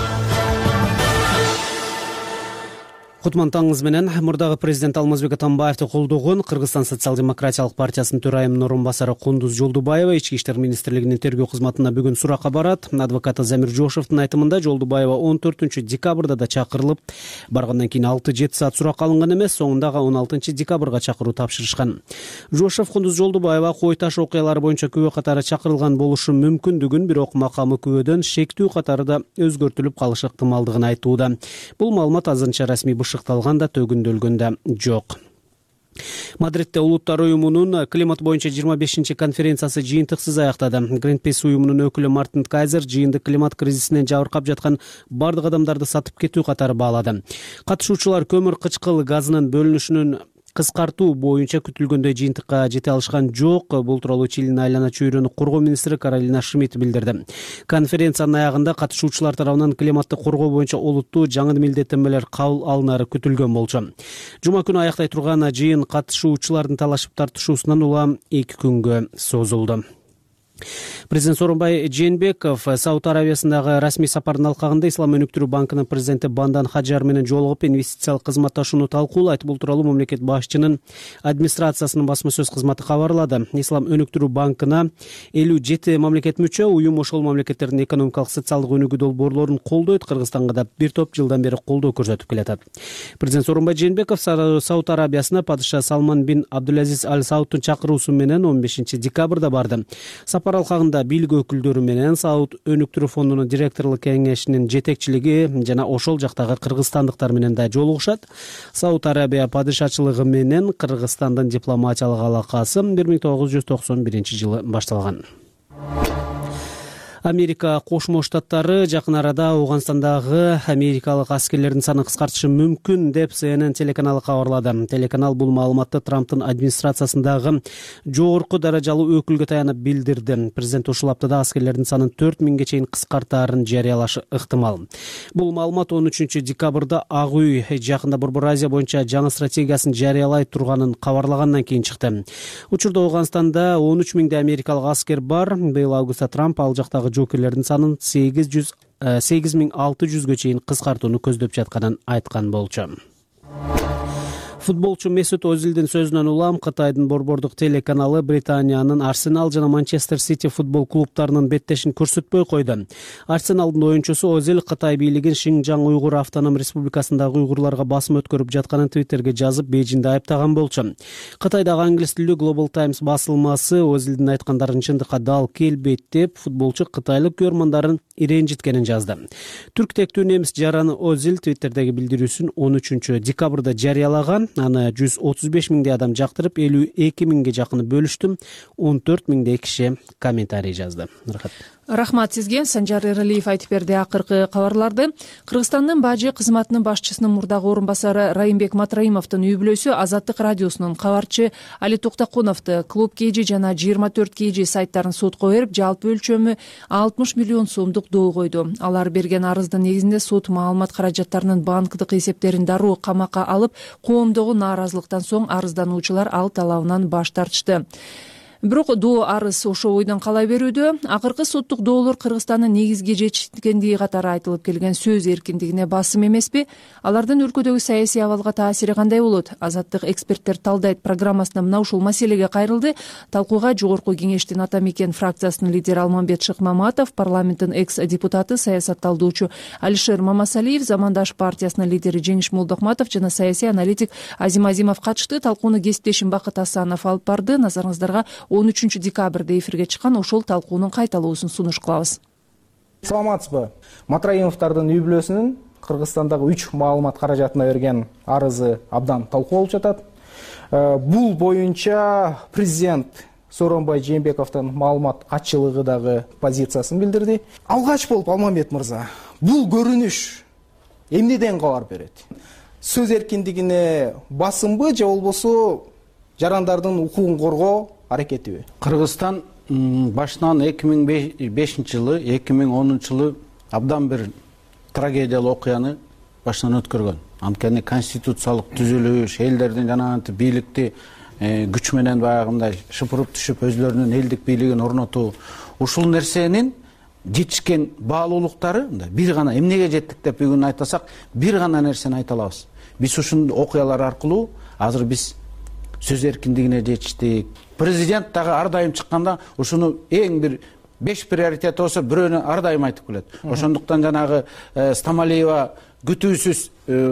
Кутман таңыңыз менен. Мурдагы президент Алмазбек Атамбаевди колдогон Кыргызстан социал-демократиялык партиясынын төрайымынын орун басары Кундуз Жолдубаева Ички иштер министрлигинин тергөө кызматына бүгүн суракка барат. Адвокаты Замир Жошевдун айтымында Жолдубаева 14 декабрда да чакырылып, баргандан кийин 6-7 саат суракка алынган эмес, соңунда 16 декабрга чакыруу тапшырышкан. Жошев Кундуз Жолдубаева кой таш окуялары боюнча күбө катары чакырылган болушу мүмкүндүгүн, бирок макамы күбөдөн шектүү катары да өзгөртүлүп калышы ыктымалдыгын айтууда. Бул маалымат азырынча расмий бышыкталган да төгүндөлгөн да жок. Мадридте Улуттар уюмунун климат боюнча 25 конференциясы жыйынтыксыз аяктады. Greenpeace уюмунун өкүлү Мартин Кайзер жыйынды климат кризисинен жабыркап жаткан бардык адамдарды сатып кетүү катары баалады. Катышуучулар көмүр кычкыл газынын бөлүнүшүнүн кыскартуу боюнча күтүлгөндөй жыйынтыкка жете алышкан жок. Бул тууралуу Чилинин айлана чөйрөнү коргоо министри Каролина Шмидт билдирди. Конференциянын аягында катышуучулар тарабынан климатты коргоо боюнча олуттуу жаңы милдеттенмелер кабыл алынары күтүлгөн болчу. Жума күнү аяктай турган жыйын катышуучулардын талашып тартышуусунан улам 2 күнгө созулду. Президент Сооронбай Жээнбеков Сауд Арабиясындагы расмий сапардын алкагында Ислам өнүктүрүү банкынын президенти Бандан Хаджар менен жолугуп инвестициялык кызматташууну талкуулайт. Бул тууралуу мамлекет башчынын администрациясынын басма сөз кызматы кабарлады. Ислам өнүктүрүү банкына 57 мамлекет мүчө, уюм ошол мамлекеттердин экономикалык социалдык өнүгүү долбоорлорун колдойт. Кыргызстанга да бир топ жылдан бери колдоо көрсөтүп келатат. Президент Сооронбай Жээнбеков Сауд Арабиясына падыша Салман бин Абдулазиз Аль Саудтун чакыруусу менен 15 декабрда барды. Сапар алкагында бийлик өкүлдөрү менен Сауд өнүктүрүү фондунун директорлук кеңешинин жетекчилиги жана ошол жактагы кыргызстандыктар менен да жолугушат. Сауд Арабия падышачылыгы менен Кыргызстандын дипломатиялык алакасы 1991 жылы башталган. Америка Кошмо Штаттары жакын арада Ауганстандагы америкалык аскерлердин санын кыскартышы мүмкүн деп CNN телеканалы кабарлады. Телеканал бул маалыматты Трамптын администрациясындагы жогорку даражалуу өкүлгө таянып билдирди. Президент ушул аптада аскерлердин санын 4000ге чейин кыскартаарын жарыялашы ыктымал. Бул маалымат 13 декабрда Ак үй жакында Борбор Азия боюнча жаңы стратегиясын жарыялай турганын кабарлагандан кийин чыкты. Учурда Ауганстанда 13 000 америкалык аскер бар. Быйыл августта Трамп ал жактагы жоокерлердин санын 8600ге чейин кыскартууну көздөп жатканын айткан болчу. Футболчу Месут Озилдин сөзүнөн улам Кытайдын борбордук телеканалы Британиянын Арсенал жана Манчестер Сити футбол клубтарынын беттешин көрсөтпөй койду. Арсеналдын оюнчусу Озил Кытай бийлигин Шинжаң уйгур автоном республикасындагы уйгурларга басым өткөрүп жатканын Твиттерге жазып, Бейжиңди айыптаган болчу. Кытайдагы англис тилдүү Global Times басылмасы Озилдин айткандарын чындыкка дал келбейт деп, футболчу кытайлык көрмандарын иренжиткенин жазды. Түрк тектүү немис жараны Озил Твиттердеги билдирүүсүн 13 декабрда жарыялаган. Аны 135 000 адам жактырып, 52 000ге жакыны бөлүштү. 14 000 киши комментарий жазды. Рахмат сизге. Санжар Эралиев айтып берди акыркы кабарларды. Кыргызстандын бажы кызматынын башчысынын мурдагы орун басары Райымбек Матраимовдун үй бүлөсү Азаттык радиосунун кабарчы Али Токтокуновду Клуб KG жана 24 KG сайттарын сотко берип, жалпы өлчөмү 60 миллион сомдук доо койду. Алар берген арыздын негизинде сот маалымат каражаттарынын банктык эсептерин дароо камакка алып, коомдогу нааразылыктан соң арыздануучулар ал талабынан баш тартышты. Бирок доо арыз ошо бойдон кала берүүдө. Акыркы соттук доолор Кыргызстандын негизги жетишкендиги катары айтылып келген сөз эркиндигине басым эмеспи? Алардын өлкөдөгү саясий абалга таасири кандай болот? Азаттык эксперттер талдайт программасында мына ушул маселеге кайрылды. Талкууга Жогорку кеңештин Ата Мекен фракциясынын лидери Алмамбет Шыкмаматов, парламенттин экс-депутаты, саясатталдоочу Алишер Мамасалиев, Замандаш партиясынын лидери Жеңиш Молдохматов жана саясий аналитик Азим Азимов катышты. Талкууну кесиптешим Бакыт Асанов алып барды. Назарыңыздарга 13 декабрда эфирге чыккан ошол талкуунун кайталоосун сунуш кылабыз. Саламатсызбы? Матраимовдордун үй бүлөсүнүн Кыргызстандагы 3 маалымат каражатына берген арызы абдан талкууланып жатат. Бул боюнча президент Сооронбай Жээнбековдун маалымат катчылыгы дагы позициясын билдирди. Алгач болуп Алмамбет мырза, бул көрүнүш эмнеден кабар берет? Сөз эркиндигине басымбы же болбосо жарандардын укугун коргоо аракетиби? Кыргызстан башынан 2005 жылы, 2010 жылы абдан бир трагедиялуу окуяны башынан өткөргөн. Анткени конституциялык түзүлүш, элдердин жанагынтип бийликти күч менен баягындай шыпырып түшүп өзлөрүнүн элдик бийлигин орнотуу, ушул нерсенин жетишкен баалуулуктары бир гана эмнеге жеттик деп бүгүн айтасак, бир гана нерсени айта алабыз. Биз ушул окуялар аркылуу азыр биз сөз эркиндигине жетиштик. Президент дагы ар дайым чыкканда ушуну эң бир 5 приоритет болсо бирөөнү ар дайым айтып келет. Ошондуктан жанагы Стамалиева күтүүсүз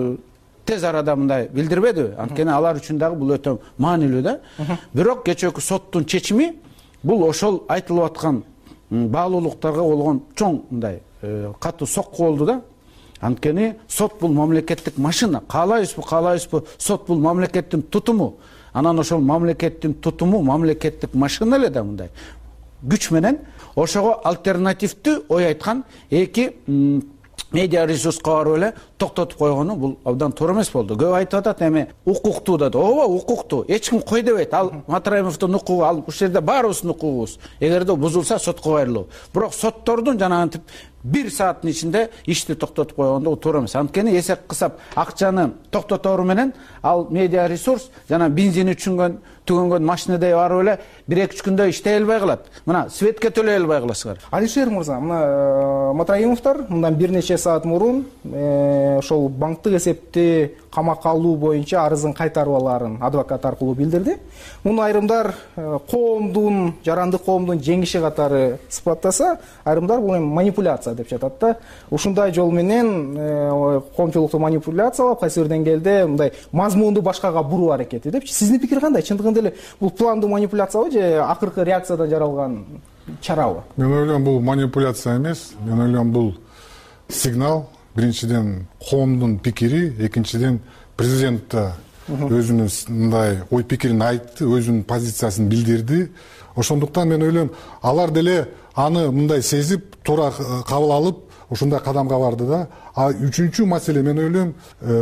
тез арада мындай билдирбедиби? Анткени алар үчүн дагы бул өтө маанилүү да. Бирок кечээки соттун чечими бул ошол айтылып аткан баалуулуктарга болгон чоң мындай катуу сокку болду да. Анткени сот бул мамлекеттик машина. Каалайбызбы, сот бул мамлекеттин тутуму. Анан ошол мамлекеттин тутуму, мамлекеттик машина эле да мындай. Күч менен ошого альтернативдүү ой айткан эки медиа ресурска барып эле токтотуп койгону бул абдан туура эмес болду. Көп айтып атат эми укуктуу да. Ооба, укуктуу. Эч ким кой дебейт. Ал Матраимовдун укугу, ал ушул жерде баарыбыздын укугубуз. Эгерде бузулса сотко кайрылуу. Бирок соттордун жанагынтип 1 сааттын ичинде ишти токтотуп койгондо туура эмес. Анткени эсеп кысап акчаны токтотору менен ал медиа ресурс жана бензин түгөнгөн машинадей барып эле 1-2 күндө иштей албай калат. Мына светке төлөй албай каласыздар. Алишер мырза, мына Матраимовдор мындан бир нече саат мурун ошол банктык эсепти камакка алуу боюнча арызын кайтарбаларын адвокат аркылуу билдирди. Муну айрымдар коомдун, жарандык коомдун жеңиши катары сыпаттаса, айрымдар бул манипуляция деп жатат да. Ушундай жол менен коомчулукту манипуляциялап, кайсы бир деңгээлде мындай мазмунду башкага буруу аракети депчи. Сиздин пикир кандай? Чындыгында эле бул пландуу манипуляциябы же акыркы реакциядан жаралган чарабы? Мен ойлойм бул манипуляция эмес. Мен ойлойм бул сигнал. Биринчиден коомдун пикири, экинчиден президент да өзүнүн мындай ой пикирин айтты, өзүнүн позициясын билдирди. Ошондуктан мен ойлойм алар деле аны мындай сезип, туура кабыл алып, ушундай кадамга барды да. А үчүнчү маселе мен ойлойм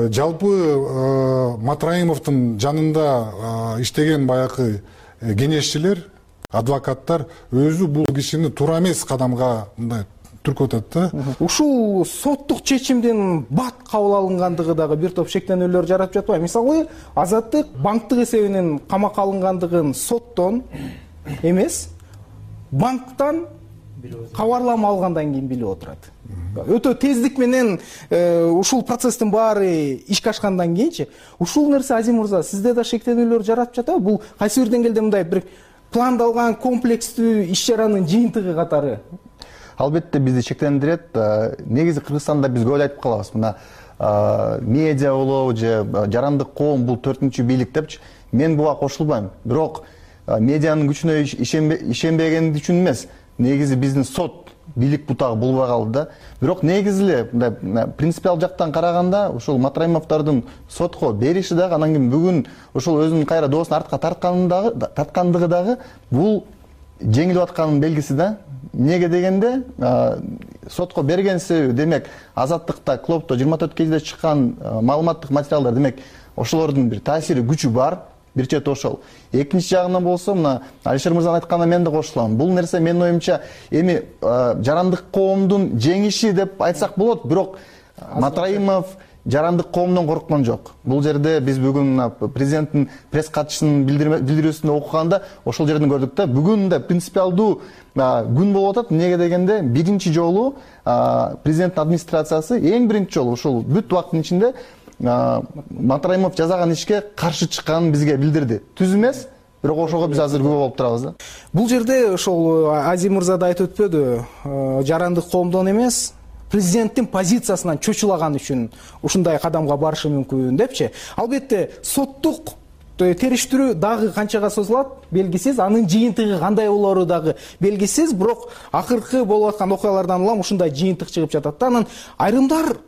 жалпы Матраимовдун жанында иштеген баягы кеңешчилер, адвокаттар өзү бул кишини туура эмес кадамга мындай түркөтөт да. Ушул соттук чечимдин бат кабыл алынгандыгы дагы бир топ шектенүүлөр жаратып жатпайбы? Мисалы, Азаттык банктык эсебинин камакка алынгандыгын соттон эмес, банктан кабарлама алгандан кийин билип отурат. Өтө тездик менен ушул процесстин баары ишке ашкандан кийинчи, ушул нерсе Азим мырза сизде да шектенүүлөр жаратып жатабы? Бул кайсы бир деңгээлде мындай бир пландалган комплекстүү иш чаранын жыйынтыгы катары? Албетте бизди шектендирет. Негизи Кыргызстанда биз көп айтып калабыз. Мына медиа болобу же жарандык коом бул 4-чү бийлик депчи. Мен буга кошулбайм. Бирок медианын күчүнө ишенбегенди үчүн эмес. Негизи биздин сот бийлик бутагы болбой калды да. Бирок негизи эле принципиал жактан караганда ушул Матраимовдордун сотко бериши дагы анан кийин бүгүн ушул өзүнүн кайра доосун артка тарткандыгы дагы бул жеңилип атканын белгиси да. Эмнеге дегенде сотко берген себеби демек Азаттыкта, Клопто 24 чыккан маалыматтык материалдар демек ошолордун бир таасири күчү бар. Бир чет ошол. Экинчи жагынан болсо мына Алишер мырзанын айтканына мен да кошулам. Бул нерсе менин оюмча эми жарандык коомдун жеңиши деп айтсак болот, бирок Матраимов жарандык коомдон корккон жок. Бул жерде биз бүгүн президенттин пресс катчысынын билдирүүсүндө окуганда ошол жерден көрдүк да, бүгүн да принципиалдуу күн болуп атат. Эмнеге дегенде биринчи жолу президенттин администрациясы эң биринчи жолу ушул бүт убакыттын ичинде Матраимов жазаган ишке каршы чыкканын бизге билдирди. Түз эмес, бирок ошого биз азыр күбө болуп турабыз да. Бул жерде ошол Азим мырза да айтып өтпөдү, жарандык коомдон эмес, президенттин позициясынан чочулаган үчүн ушундай кадамга барышы мүмкүн депчи. Албетте соттук териштирүү дагы канчага созулат белгисиз, анын жыйынтыгы кандай болору дагы белгисиз, бирок акыркы болуп аткан окуялардан улам ушундай жыйынтык чыгып жатат да. Анан айрымдар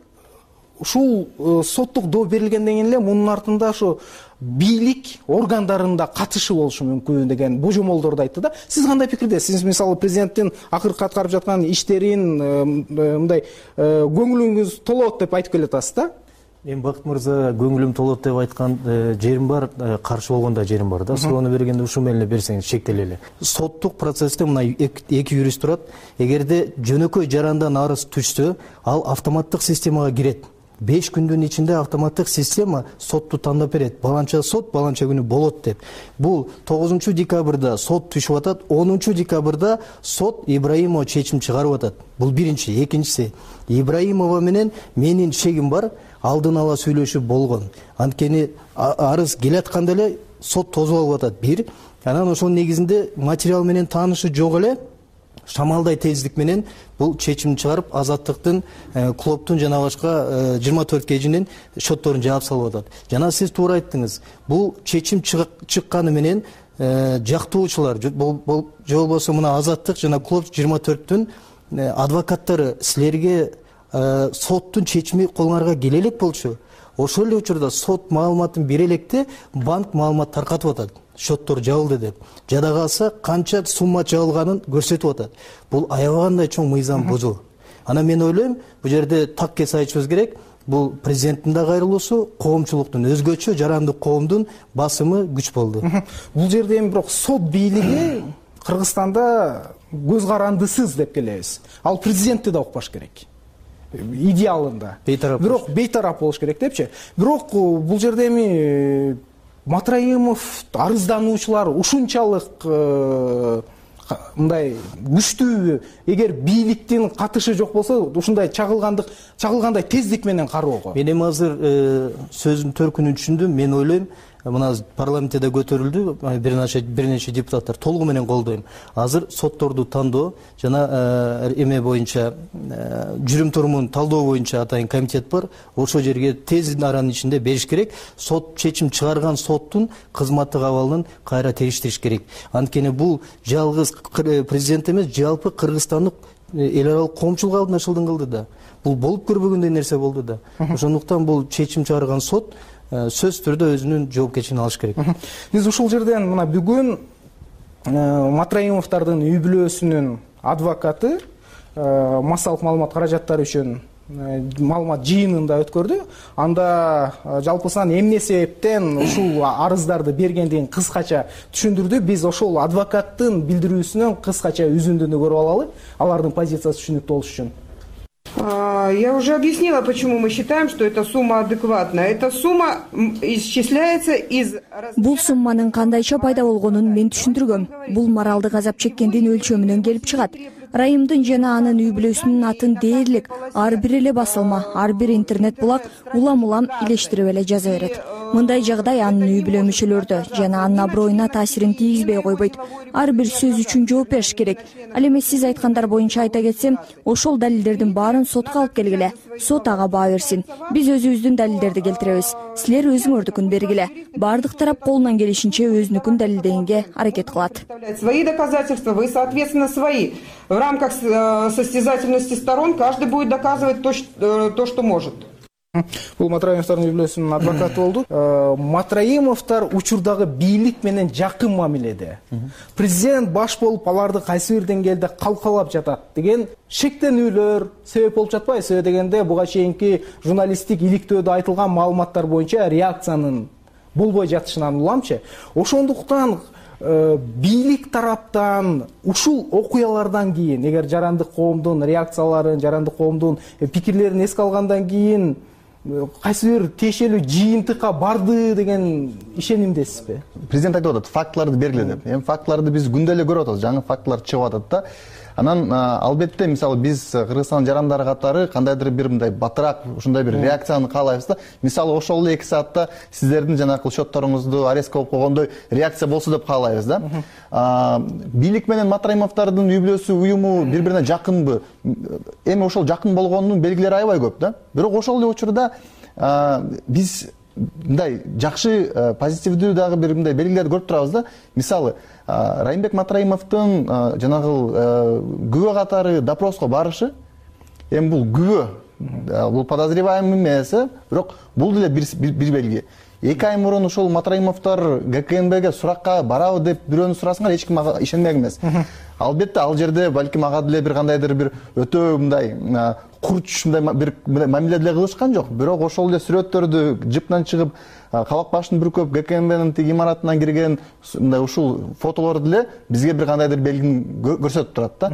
ушул соттук доо берилгенден кийин эле мунун артында ошо бийлик органдарында катышы болушу мүмкүн деген божомолдорду айтты да. Сиз кандай пикирдесиз? Сиз мисалы президенттин акыркы аткарып жаткан иштерин мындай көңүлүңүз толот деп айтып келатасыз да? Мен Бакыт мырза көңүлүм толот деп айткан жерим бар, каршы болгон да жерим бар да. Суроону бергенде ушул менен берсеңиз шектеле эле. Соттук процессте мына эки юрист турат. Эгерде жөнөкөй жарандан арыз түшсө, ал автоматтык системага кирет. 5 күндүн ичинде автоматтык система сотту тандап берет. Баланча сот, баланча күнү болот деп. Бул 9 декабрда сот түшүп атат, 10 декабрда сот Ибраимова чечим чыгарып атат. Бул биринчи. Экинчиси, Ибраимова менен менин шегим бар, алдын ала сүйлөшүп болгон. Анткени арыз келатканда эле сот тозуп алып атат. Бир, анан ошол негизинде материал менен таанышы жок эле шамалдай тездик менен бул чечим чыгарып Азаттыктын, Клоптун жана башка 24 кежинин шотторун жаап салып атат. Жана сиз туура айттыңыз. Бул чечим чыкканы менен жактоочулар же болбосо мына Азаттык жана Клоп 24-түн адвокаттары силерге соттун чечими колуңарга келе элек болчу. Ошол эле учурда сот маалыматын бере электе банк маалымат таркатып атат. Шоттор жабылды деп. Жада калса канча сумма жабылганын көрсөтүп атат. Бул аябагандай чоң мыйзам бузуу. Анан мен ойлойм, бул жерде так кес айтышыбыз керек. Бул президенттин да кайрылуусу, коомчулуктун өзгөчө жарандык коомдун басымы күч болду. Бул жерде эми бирок сот бийлиги Кыргызстанда көз карандысыз деп келебиз. Ал президентти да укпаш керек. Идеалында. Бирок бейтарап болуш керек депчи. Бирок бул жерде эми Матраимов арыздануучулар ушунчалык мындай күчтүүбү? Эгер бийликтин катышы жок болсо, ушундай чагылгандай тездик менен кароого. Мен эми азыр сөзүмдүн төркүнүн түшүндүм. Мен ойлойм, мына парламентте да көтөрүлдү, бир нече депутаттар толугу менен колдойм. Азыр сотторду тандоо жана эме боюнча жүрүм турумун талдоо боюнча атайын комитет бар. Ошол жерге тез аранын ичинде бериш керек. Сот чечим чыгарган соттун кызматтык абалын кайра териштириш керек. Анткени бул жалгыз президент эмес, жалпы Кыргызстандык эл аралык коомчулук алдына шылдың кылды да. Бул болуп көрбөгөндөй нерсе болду да. Ошондуктан бул чечим чыгарган сот сөз түрдө өзүнүн жоопкерчилигин алыш керек. Биз ушул жерден мына бүгүн Матраимовдордун үй бүлөсүнүн адвокаты массалык маалымат каражаттары үчүн маалымат жыйынында өткөрдү. Анда жалпысынан эмне себептен ушул арыздарды бергендигин кыскача түшүндүрдү. Биз ошол адвокаттын билдирүүсүнөн кыскача үзүндүнү көрүп алалы, алардын позициясы түшүнүктүү болуш үчүн. Я уже объяснила, почему мы считаем, что эта сумма адекватна. Эта сумма исчисляется из... Бул сумманын кандайча пайда болгонун мен түшүндүргөм. Бул моралдык азап чеккендин өлчөмүнөн келип чыгат. Райымдын жана анын үй бүлөсүнүн атын дээрлик ар бир эле басылма, ар бир интернет булак улам илештирип эле жаза берет. Мындай жагдай анын үй бүлө мүчөлөрдө жана анын аброюна таасирин тийгизбей койбойт. Ар бир сөз үчүн жооп бериш керек. Ал эми сиз айткандар боюнча айта кетсем, ошол далилдердин баарын сотко алып келгиле. Сот ага баа берсин. Биз өзүбүздүн далилдерди келтиребиз. Силер өзүңөрдүкүн бергиле. Бардык тарап колунан келишинче өзүнүкүн далилдегенге аракет кылат. Свои доказательства, вы, соответственно, свои. В рамках состязательности сторон каждый будет доказывать то, что может. Бул Матраимовдордун үй бүлөсүнүн адвокаты болду. Матраимовдор учурдагы бийлик менен жакын мамиледе. Президент баш болуп аларды кайсы бир деңгээлде калкалап жатат деген шектенүүлөр себеп болуп жатпайбы? Себеби дегенде буга чейинки журналисттик иликтөөдө айтылган маалыматтар боюнча реакциянын болбой жатышынан уламчы. Ошондуктан бийлик тараптан ушул окуялардан кийин, эгер жарандык коомдун реакцияларын, жарандык коомдун пикирлерин эске алгандан кийин кайсы бир тиешелүү жыйынтыкка барды деген ишенимдесизби? Президент айтып атат, фактыларды бергиле деп. Эми фактыларды биз күндө эле көрүп атабыз, жаңы фактылар чыгып атат да. Анан албетте мисалы биз Кыргызстан жарандары катары кандайдыр бир мындай батыраак ушундай бир реакцияны каалайбыз да. Мисалы ошол эле 2 саатта сиздердин жанакы счетторуңузду арест кылып койгондой реакция болсо деп каалайбыз да. Бийлик менен Матраимовдордун үй бүлөсү уюму бири-бирине жакынбы? Эми ошол жакын болгонунун белгилери аябай көп да. Бирок ошол эле учурда биз мындай жакшы позитивдүү дагы бир мындай белгилерди көрүп турабыз да. Мисалы Райымбек Матраимовдун жанагы күбө катары допроско барышы, эми бул күбө, бул подозреваемый эмес, бирок бул деле бир белги. 2 ай мурун ошол Матраимовдор ГКНБге суракка барабы деп бирөөнү сурасаңар, эч ким ага ишенбек эмес. Албетте ал жерде балким ага деле бир кандайдыр бир өтө мындай курч мындай бир мамиле деле кылышкан жок. Бирок ошол эле сүрөттөрдү жыптан чыгып, кабак башын бүркөп ГКНБнын тиги имаратынан кирген мындай ушул фотолор деле бизге бир кандайдыр белгини көрсөтүп турат да.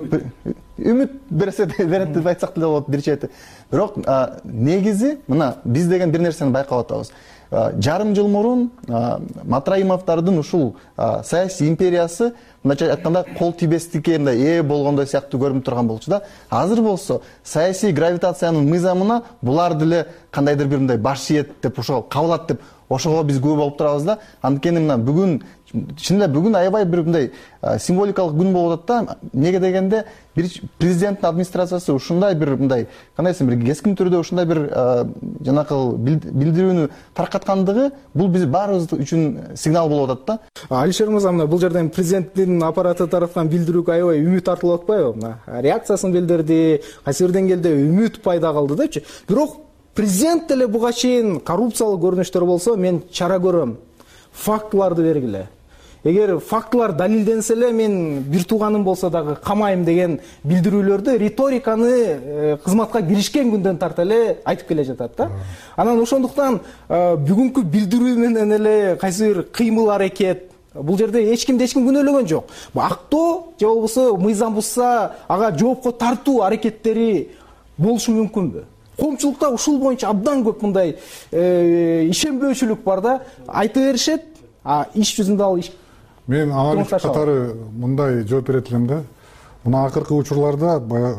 Үмүт берет деп айтсак деле болот бир чети. Бирок негизи мына биз деген бир нерсени байкап атабыз. Жарым жыл мурун Матраимовдордун ушул саясий империясы мындайча айтканда кол тийбестикке ээ болгондой сыяктуу көрүнүп турган болчу да. Азыр болсо саясий гравитациянын мыйзамына булар деле кандайдыр бир мындай баш ийет деп ошого кабылат деп ошого биз күбө болуп турабыз да. Анткени мына бүгүн чынында бүгүн аябай бир мындай символикалык күн болуп атат да. Неге дегенде бир президенттин администрациясы ушундай бир мындай кандай десем бир кескин түрдө ушундай бир жанакы билдирүүнү таркаткандыгы бул биз баарыбыз үчүн сигнал болуп атат да. Алишер мырза, мына бул жерден президенттин аппараты тараптан билдирүүгө аябай үмүт артылып атпайбы? Мына реакциясын билдирди, кайсы бир деңгээлде үмүт пайда кылды депчи. Бирок президент деле буга чейин коррупциялык көрүнүштөр болсо мен чара көрөм. Фактыларды бергиле. Эгер фактылар далилденсе эле мен бир тууганым болсо дагы камайм деген билдирүүлөрдү риториканы кызматка киришкен күндөн тарта эле айтып келе жатат да. Анан ошондуктан бүгүнкү билдирүү менен эле кайсы бир кыймыл аракет бул жерде эч ким күнөөлөгөн жок. Актоо же болбосо мыйзам бузса ага жоопко тартуу аракеттери болушу мүмкүнбү? Коомчулукта ушул боюнча абдан көп мындай ишенбөөчүлүк бар да. Айта беришет, иш жүзүндө ал иш. Мен аналитик катары мындай жооп берет элем да. Мына акыркы учурларда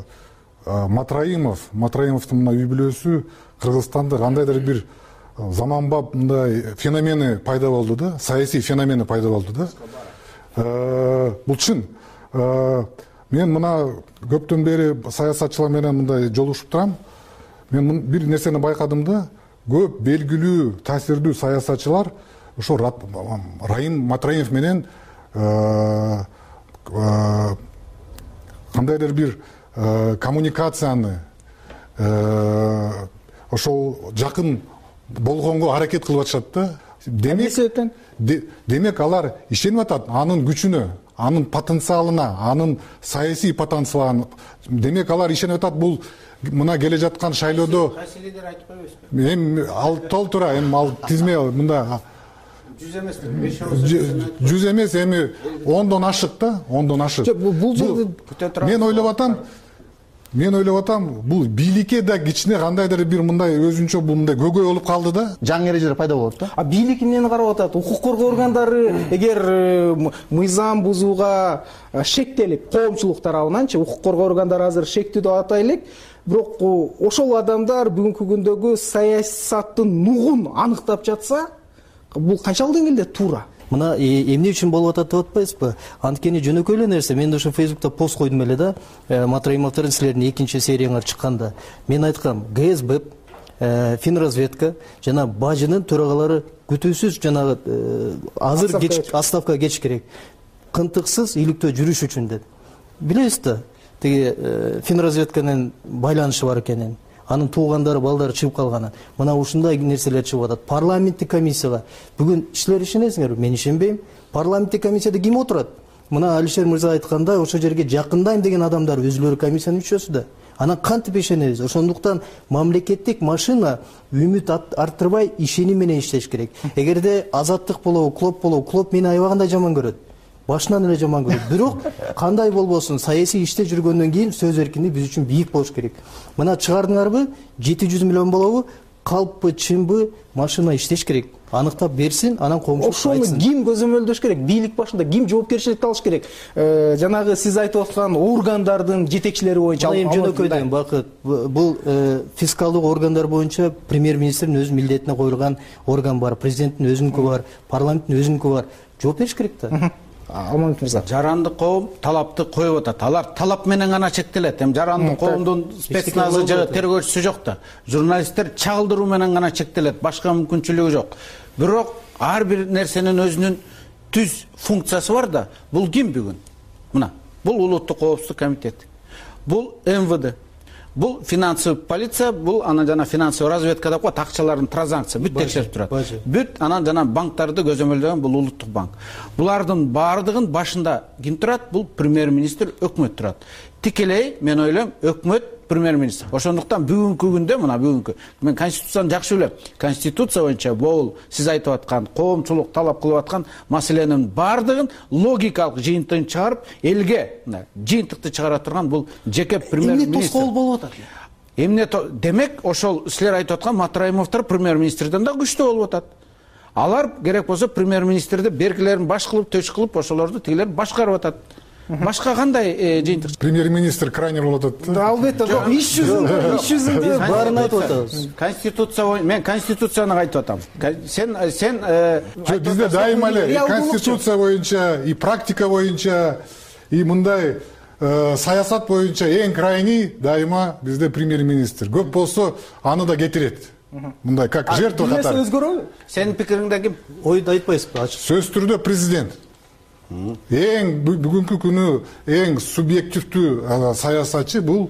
Матраимовдун мына үй бүлөсү Кыргызстанда кандайдыр бир заманбап мындай феномени пайда болду да, саясий феномени пайда болду да. Бул чын. Мен мына көптөн бери саясатчылар менен мындай жолугушуп турам. Мен бир нерсени байкадым да, көп белгилүү, таасирдүү саясатчылар ошо Райым Матраимов менен кандайдыр бир коммуникацияны ошол жакын болгонго аракет кылып атышат да. Демек алар ишенип атат анын күчүнө, анын потенциалына, анын саясий потенциалына. Демек алар ишенип атат бул мына келе жаткан шайлоодо эми ал толтура, эми ал тизме мында 100 эмес, 100 эмес, эми 10дон ашык да, 10дон ашык. Мен ойлоп атам, бул бийликке да кичине кандайдыр бир мындай өзүнчө бул мындай көгөй болуп калды да. Жаңы эрежелер пайда болот да. Бийлик эмнени карап атат? Укук коргоо органдары эгер мыйзам бузууга шектелип, коомчулук тарабынанчы укук коргоо органдары азыр шектүү деп атайлык. Бирок ошол адамдар бүгүнкү күндөгү саясаттын нугун аныктап жатса, бул канчалык деңгээлде туура? Мына эмне үчүн болуп атат деп атпайсызбы? Анткени жөнөкөй эле нерсе. Мен ошо Фейсбукта пост койдум эле да. Матраимовдордун силердин экинчи серияңар чыкканда. Мен айткам, ГСБ, Финразведка жана бажынын төрагалары күтүүсүз жанагы азыр отставкага кетиш керек. Кынтыксыз иликтөө жүрүш үчүн деп. Билесиз да, тиги Финразведканын байланышы бар экенин. анын туугандары балдары чыгып калганын. Мына ушундай нерселер чыгып атат. Парламенттик комиссияга бүгүн иштелер ишенесиңерби? Мен ишенбейм. Парламенттик комиссияда ким отурат? Мына Алишер мырза айткандай, ошол жерге жакындайм деген адамдар өзүлөрү комиссиянын мүчөсү да. Анан кантип ишенебиз? Ошондуктан мамлекеттик машина үмүт арттырбай ишеним менен иштеш керек. Эгерде Азаттык болобу, Клоп мени аябагандай жаман көрөт. Башынан эле жаман көрөт. Бирок кандай болбосун, саясий иште жүргөндөн кийин сөз эркиндиги биз үчүн бийик болуш керек. Мына чыгардыңарбы? 700 миллион болобу? Калппы, чынбы машина иштеш керек. Аныктап берсин, анан коңшу ошону ким көзөмөлдөш керек? Бийлик башында ким жоопкерчиликти алыш керек? Жанагы сиз айтып аткан органдардын жетекчилери боюнча жөнөкөйдөн Бакыт, бул фискалдык органдар боюнча премьер-министрдин өз милдетине коюлган орган бар, президенттин өзүнүкү бар, парламенттин өзүнүкү бар. Жооп бериш керек да. Алмамбет мырза. Жарандык коом талапты коюп атат. Алар талап менен гана чектелет. Эми жарандык коомдун спецназы же тергөөчүсү жок да. Журналисттер чагылдыруу менен гана чектелет. Башка мүмкүнчүлүгү жок. Бирок ар бир нерсенин өзүнүн түз функциясы бар да. Бул ким бүгүн? Мына, бул улуттук коопсуздук комитети. Бул МВД. Бул финансовый полиция, бул анан жана финансовый разведка деп коет, акчалардын транзакция бүт текшерип турат. Бүт анан жана банктарды көзөмөлдөгөн бул улуттук банк. Булардын баардыгын башында ким турат? Бул премьер-министр, өкмөт турат. Тикелей мен ойлойм, өкмөт премьер-министр. Ошондуктан бүгүнкү күндө мына бүгүнкү мен конституцияны жакшы билем. Конституция боюнча бул сиз айтып аткан коомчулук талап кылып аткан маселенин баардыгын логикалык жыйынтыгын чыгарып, элге жыйынтыкты чыгара турган бул жеке премьер-министр. Эмне тоскоол болуп атат? Эмне демек ошол силер айтып аткан Матраимовдор премьер-министрден да күчтүү болуп атат. Алар керек болсо премьер-министрди бергилерин баш кылып, төш кылып, ошолорду тигилер башкарып атат. Башка кандай жыйынтык? Премьер-министр крайне болуп атат. Да, албетте, жок, иш жүзүндө баарын айтып атабыз. Конституция, мен конституцияны айтып атам. Сен бизде дайыма эле конституция боюнча, и практика боюнча, и мындай саясат боюнча эң крайний дайыма бизде премьер-министр. Көп болсо аны да кетирет. Мындай как жертва катары. Өзгөрөбү? Сенин пикириңде ким? Ойду айтпайсызбы? Сөз түрдө президент. Эң бүгүнкү күнү эң субъективдүү саясатчы бул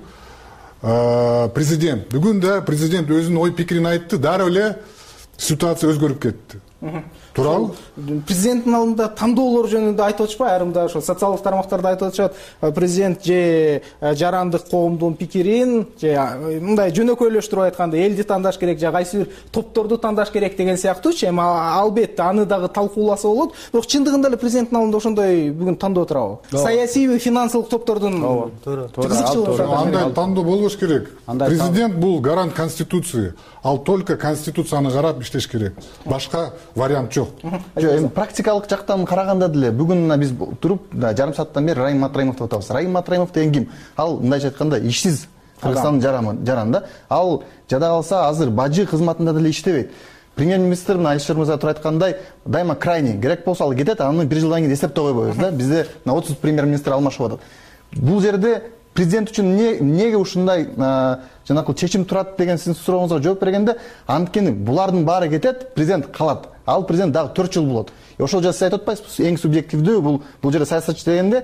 президент. Бүгүн да президент өзүнүн ой пикирин айтты, дароо эле ситуация өзгөрүп кетти. Туурабы? Президенттин алдында тандоолор жөнүндө айтып атышпайбы? Айрымда ошо социалдык тармактарда айтып атышат, президент же жарандык коомдун пикирин, же мындай жөнөкөйлөштүрүп айтканда элди тандаш керек, же кайсы бир топторду тандаш керек деген сыяктуучу. Эми албетте аны дагы талкууласа болот. Бирок чындыгында эле президенттин алдында ошондой бүгүн тандоо турабы? Саясий, финансылык топтордун кызыкчылыгы. Андай тандоо болбош керек. Президент бул гарант конституции. Ал только конституцияны карап иштеш керек. Башка вариант жок. Эми практикалык жактан караганда деле бүгүн биз туруп жарым сааттан бери Раим Матраимовду атабыз. Раим Матраимов деген ким? Ал мындайча айтканда ишсиз Кыргызстандын жараны. Ал жада калса азыр бажы кызматында деле иштебейт. Премьер-министр Алишер мырза туруп айткандай, дайыма крайний керек болсо ал кетет, аны бир жылдан кийин эсептеп койбойбуз да. Бизде 30 премьер-министр алмашып атат. Бул жерде президент үчүн эмнеге ушундай жанакыл чечим турат деген сиздин сурооңузга жооп бергенде, анткени булардын баары кетет, президент калат. Ал президент дагы 4 жыл болот. Ошол жерде сиз айтып атпайсызбы? Эң субъективдүү бул жерде саясатчы дегенде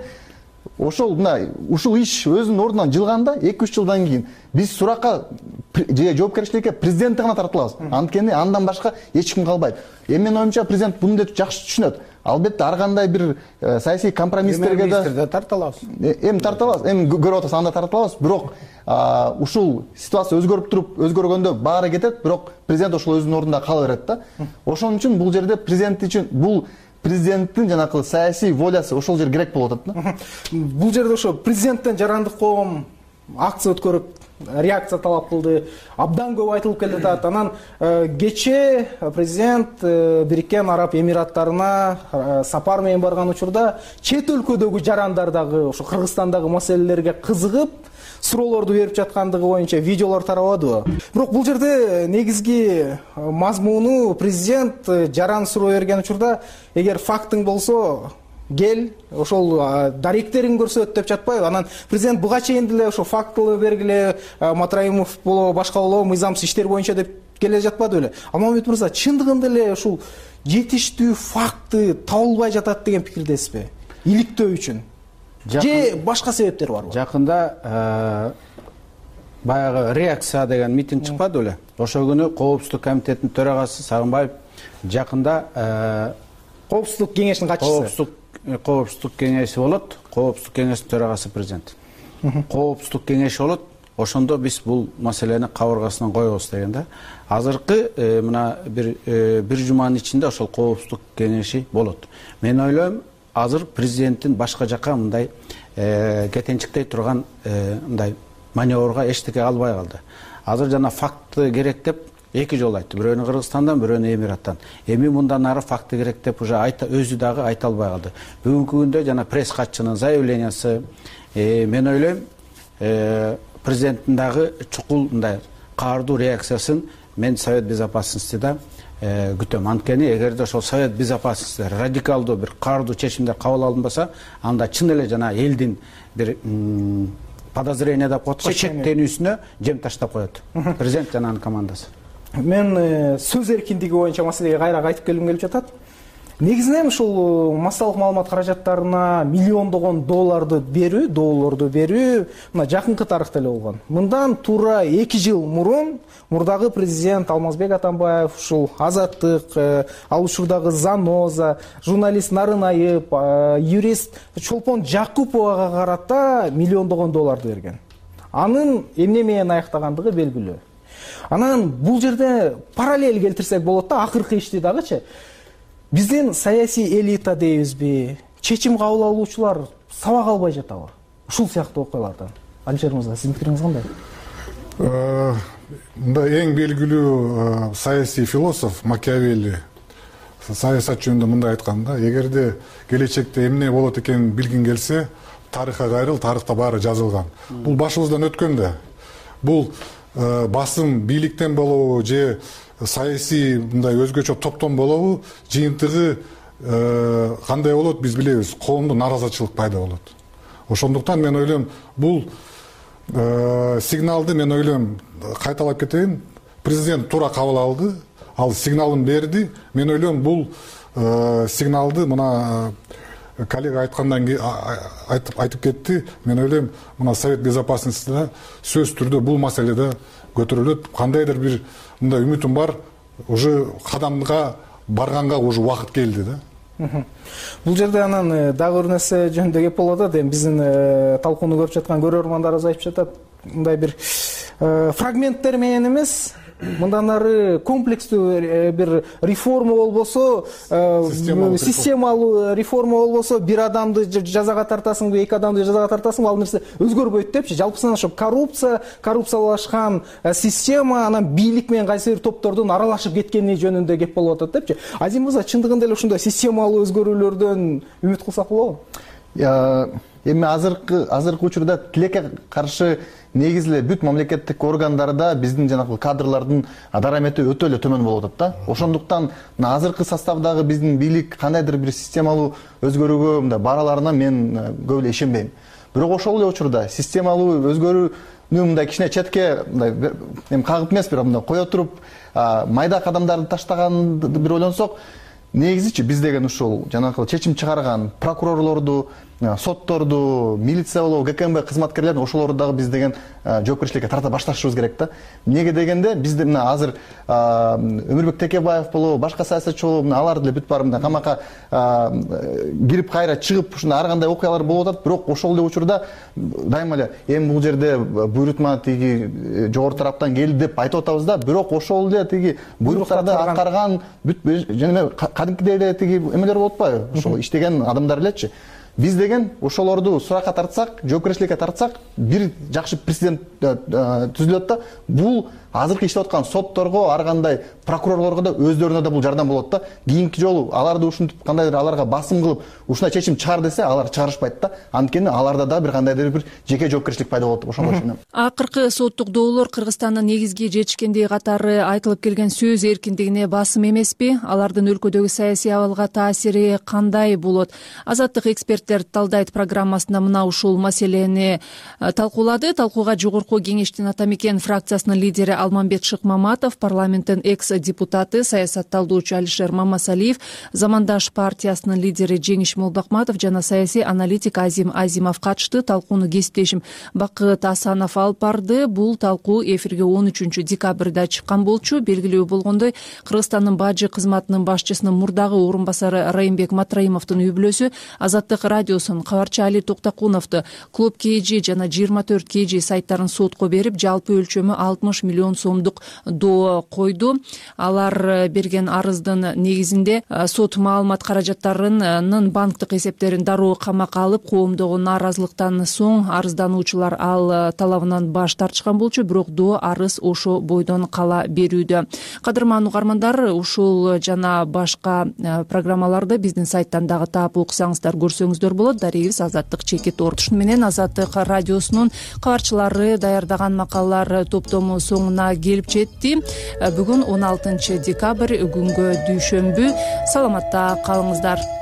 ошол ушул иш өзүнүн ордунан жылганда 2-3 жылдан кийин биз суракка же жоопкерчиликке президентти гана тартылабыз. Анткени андан башка эч ким калбайт. Эми менин оюмча президент буну жакшы түшүнөт. Албетте ар кандай бир саясий компромисстерге да тартылабыз. Эми тартылабыз, эми көрүп атасыз, анда тартылабыз. Бирок ушул ситуация өзгөрүп туруп, өзгөргөндө баары кетет, бирок президент ошол өзүнүн ордунда кала берет да. Ошон үчүн бул жерде президент үчүн бул президенттин жанакы саясий волясы ошол жер керек болуп атат да. Бул жерде ошо президенттен жарандык коом акция өткөрүп реакция талап кылды. Абдан көп айтылып келатат. Анан кечээ президент Бириккен Араб Эмираттарына сапар менен барган учурда чет өлкөдөгү жарандар дагы ошо Кыргызстандагы маселелерге кызыгып суроолорду берип жаткандыгы боюнча видеолор тарабадыбы? Бирок бул жерде негизги мазмуну президент жаран суроо берген учурда эгер фактың болсо кел, ошол даректерин көрсөт деп жатпайбы? Анан президент буга чейин деле ошо фактылы бергиле, Матраимов болобу, башка болобу, мыйзамсыз иштер боюнча деп келе жатпады беле? Алмамбет мырза, чындыгында эле ушул жетиштүү факты табылбай жатат деген пикирдесизби? Иликтөө үчүн же башка себептер барбы? Жакында баягы реакция деген митинг чыкпады беле? Ошол күнү Коопсуздук комитетинин төрагасы Сагынбаев жакында Коопсуздук кеңешинин катчысы. Коопсуздук кеңеши болот. Коопсуздук кеңешинин төрагасы президент. Коопсуздук кеңеши болот. Ошондо биз бул маселени кабыргасынан коебуз деген да. Азыркы мына бир жуманын ичинде ошол Коопсуздук кеңеши болот. Мен ойлойм, азыр президенттин башка жака мындай кетенчиктей турган мындай маневрга эчтеке калбай калды. Азыр жана факты керек деп эки жолу айтты. Бирөөнү Кыргызстандан, бирөөнү Эмираттан. Эми мындан ары факты керек деп уже өзү дагы айта албай калды. Бүгүнкү күндө жана пресс катчынын заявлениясы, мен ойлойм, президенттин дагы чукул мындай каардуу реакциясын мен Совет Безопасностьда күтөм. Анткени эгерде ошол Совет Безопасности радикалдуу бир каардуу чечимдер кабыл алынбаса, анда чын эле жана элдин бир подозрение деп коет го, чектенүүсүнө жем таштап коет президент жана анын командасы. Мен сөз эркиндиги боюнча маселеге кайра кайтып келгим келип жатат. Негизинен ушул массалык маалымат каражаттарына миллиондогон долларды берүү мына жакынкы тарыхта эле болгон. Мындан туура 2 жыл мурун мурдагы президент Алмазбек Атамбаев ушул Азаттык, ал учурдагы Заноза, журналист Нарынаев, юрист Чолпон Жакуповага карата миллиондогон долларды берген. Анын эмне менен аяктагандыгы белгилүү. Анан бул жерде параллель келтирсек болот да, акыркы ишти дагычы. Биздин саясий элита дейбизби, чечим кабыл алуучулар сабак албай жатабы? Ушул сыяктуу окуялардан. Алишер мырза, сиздин пикириңиз кандай? Мында эң белгилүү саясий философ Макиавелли саясат жөнүндө мындай айткан да, эгерде келечекте эмне болот экенин билгиң келсе, тарыхка кайрыл, тарыхта баары жазылган. Бул башыбыздан өткөн да. Бул басым бийликтен болобу же саясий мындай өзгөчө топтон болобу, жыйынтыгы кандай болот биз билебиз, коомдо наразычылык пайда болот. Ошондуктан мен ойлойм, бул сигналды мен ойлойм кайталап кетейин, президент туура кабыл алды, ал сигналын берди. Мен ойлойм, бул сигналды мына коллега айткандан кийин айтып кетти. Мен ойлойм, мына Совет Безопасностьда сөз түрдө бул маселеде көтөрүлөт. Кандайдыр бир мындай үмүтүм бар, уже кадамга барганга уже убакыт келди да. Бул жерде анан дагы бир нерсе жөнүндө кеп болот да, биздин талкууну көрүп жаткан көрөрмандарыбыз айтып жатат, мындай бир фрагменттер менен эмес, мындан ары комплекстүү бир реформа болбосо, системалуу реформа болбосо, бир адамды жазага тартасыңбы, эки адамды жазага тартасыңбы, ал нерсе өзгөрбөйт депчи. Жалпысынан ошо коррупциялашкан система, анан бийлик менен кайсы бир топтордун аралашып кеткени жөнүндө кеп болуп атат депчи. Азим мырза, чындыгында эле ушундай системалуу өзгөрүүлөрдөн үмүт кылсак болобу? Эми азыркы учурда тилекке каршы негизи эле бүт мамлекеттик органдарда биздин жанагы кадрлардын дарамети өтө эле төмөн болуп атат да. Ошондуктан азыркы составдагы биздин бийлик кандайдыр бир системалуу өзгөрүүгө мындай бараларына мен көп эле ишенбейм. Бирок ошол эле учурда системалуу өзгөрүүнү мындай кичине четке мындай эми кагып эмес, бирок мындай кое туруп майда кадамдарды таштаганды бир ойлонсок, негизичи биз деген ушул жанагы чечим чыгарган прокурорлорду, сотторду, милиция болобу, ГКМБ кызматкерлерин ошолорду дагы биз деген жоопкерчиликке тарта башташыбыз керек да. Эмнеге дегенде бизде мына азыр Өмүрбек Текебаев болобу, башка саясатчы болобу, аларды деле бүт баары мындай камакка кирип кайра чыгып ушундай ар кандай окуялар болуп атат. Бирок ошол эле учурда дайыма эле эми бул жерде буйрутма тиги жогорку тараптан келди деп айтып атабыз да, бирок ошол эле тиги буйруктарды аткарган бүт жана кадимкидей эле тиги эмелер болуп атпайбы? Ошол иштеген адамдар элечи. Биз деген ошолорду суракка тартсак, жоопкерчиликке тартсак, бир жакшы президент түзүлөт да. Бул азыркы иштеп аткан сотторго, ар кандай прокурорлорго да өздөрүнө да бул жардам болот да. Кийинки жолу аларды ушинтип кандайдыр аларга басым кылып, ушундай чечим чыгар десе, алар чыгарышпайт да. Анткени аларда да бир кандайдыр бир жеке жоопкерчилик пайда болот деп ошондой ишенем. Акыркы соттук доолор Кыргызстандын негизги жетишкендиги катары айтылып келген сөз эркиндигине басым эмеспи? Алардын өлкөдөгү саясий абалга таасири кандай болот? Азаттык эксперттер талдайт программасында мына ушул маселени талкуулады. Талкууга жогорку кеңештин Ата Мекен фракциясынын лидери Алмамбет Шыкмаматов, парламенттин экс депутаты, саясатталдоочу Алишер Мамасалиев, Замандаш партиясынын лидери Жеңиш Молдокматов жана саясий аналитик Азим Азимов катышты. Талкууну кесиптешим Бакыт Асанов алып барды. Бул талкуу эфирге 13 декабрда чыккан болчу. Белгилүү болгондой, Кыргызстандын бажы кызматынын башчысынын мурдагы орун басары Райымбек Матраимовдун үй бүлөсү Азаттык радиосунун кабарчы Али Токтакуновду Клуб KG жана 24 KG сайттарын сотко берип, жалпы өлчөмү 60 миллион сомдук доо койду. Алар берген арыздын негизинде сот маалымат каражаттарынын банктык эсептерин дароо камакка алып, коомдогу нааразылыктан соң арыздануучулар ал талабынан баш тартышкан болчу, бирок доо арыз ошо бойдон кала берүүдө. Кадырман угармандар, ушул жана башка программаларды биздин сайттан дагы таап окусаңыздар, көрсөңүздөр болот. Дарегибиз Азаттык чекит ортушу менен Азаттык радиосунун кабарчылары даярдаган макалалар топтому соңуна келип жетти. Бүгүн 16 декабрь, күнгө дүйшөмбү. Саламатта калыңыздар.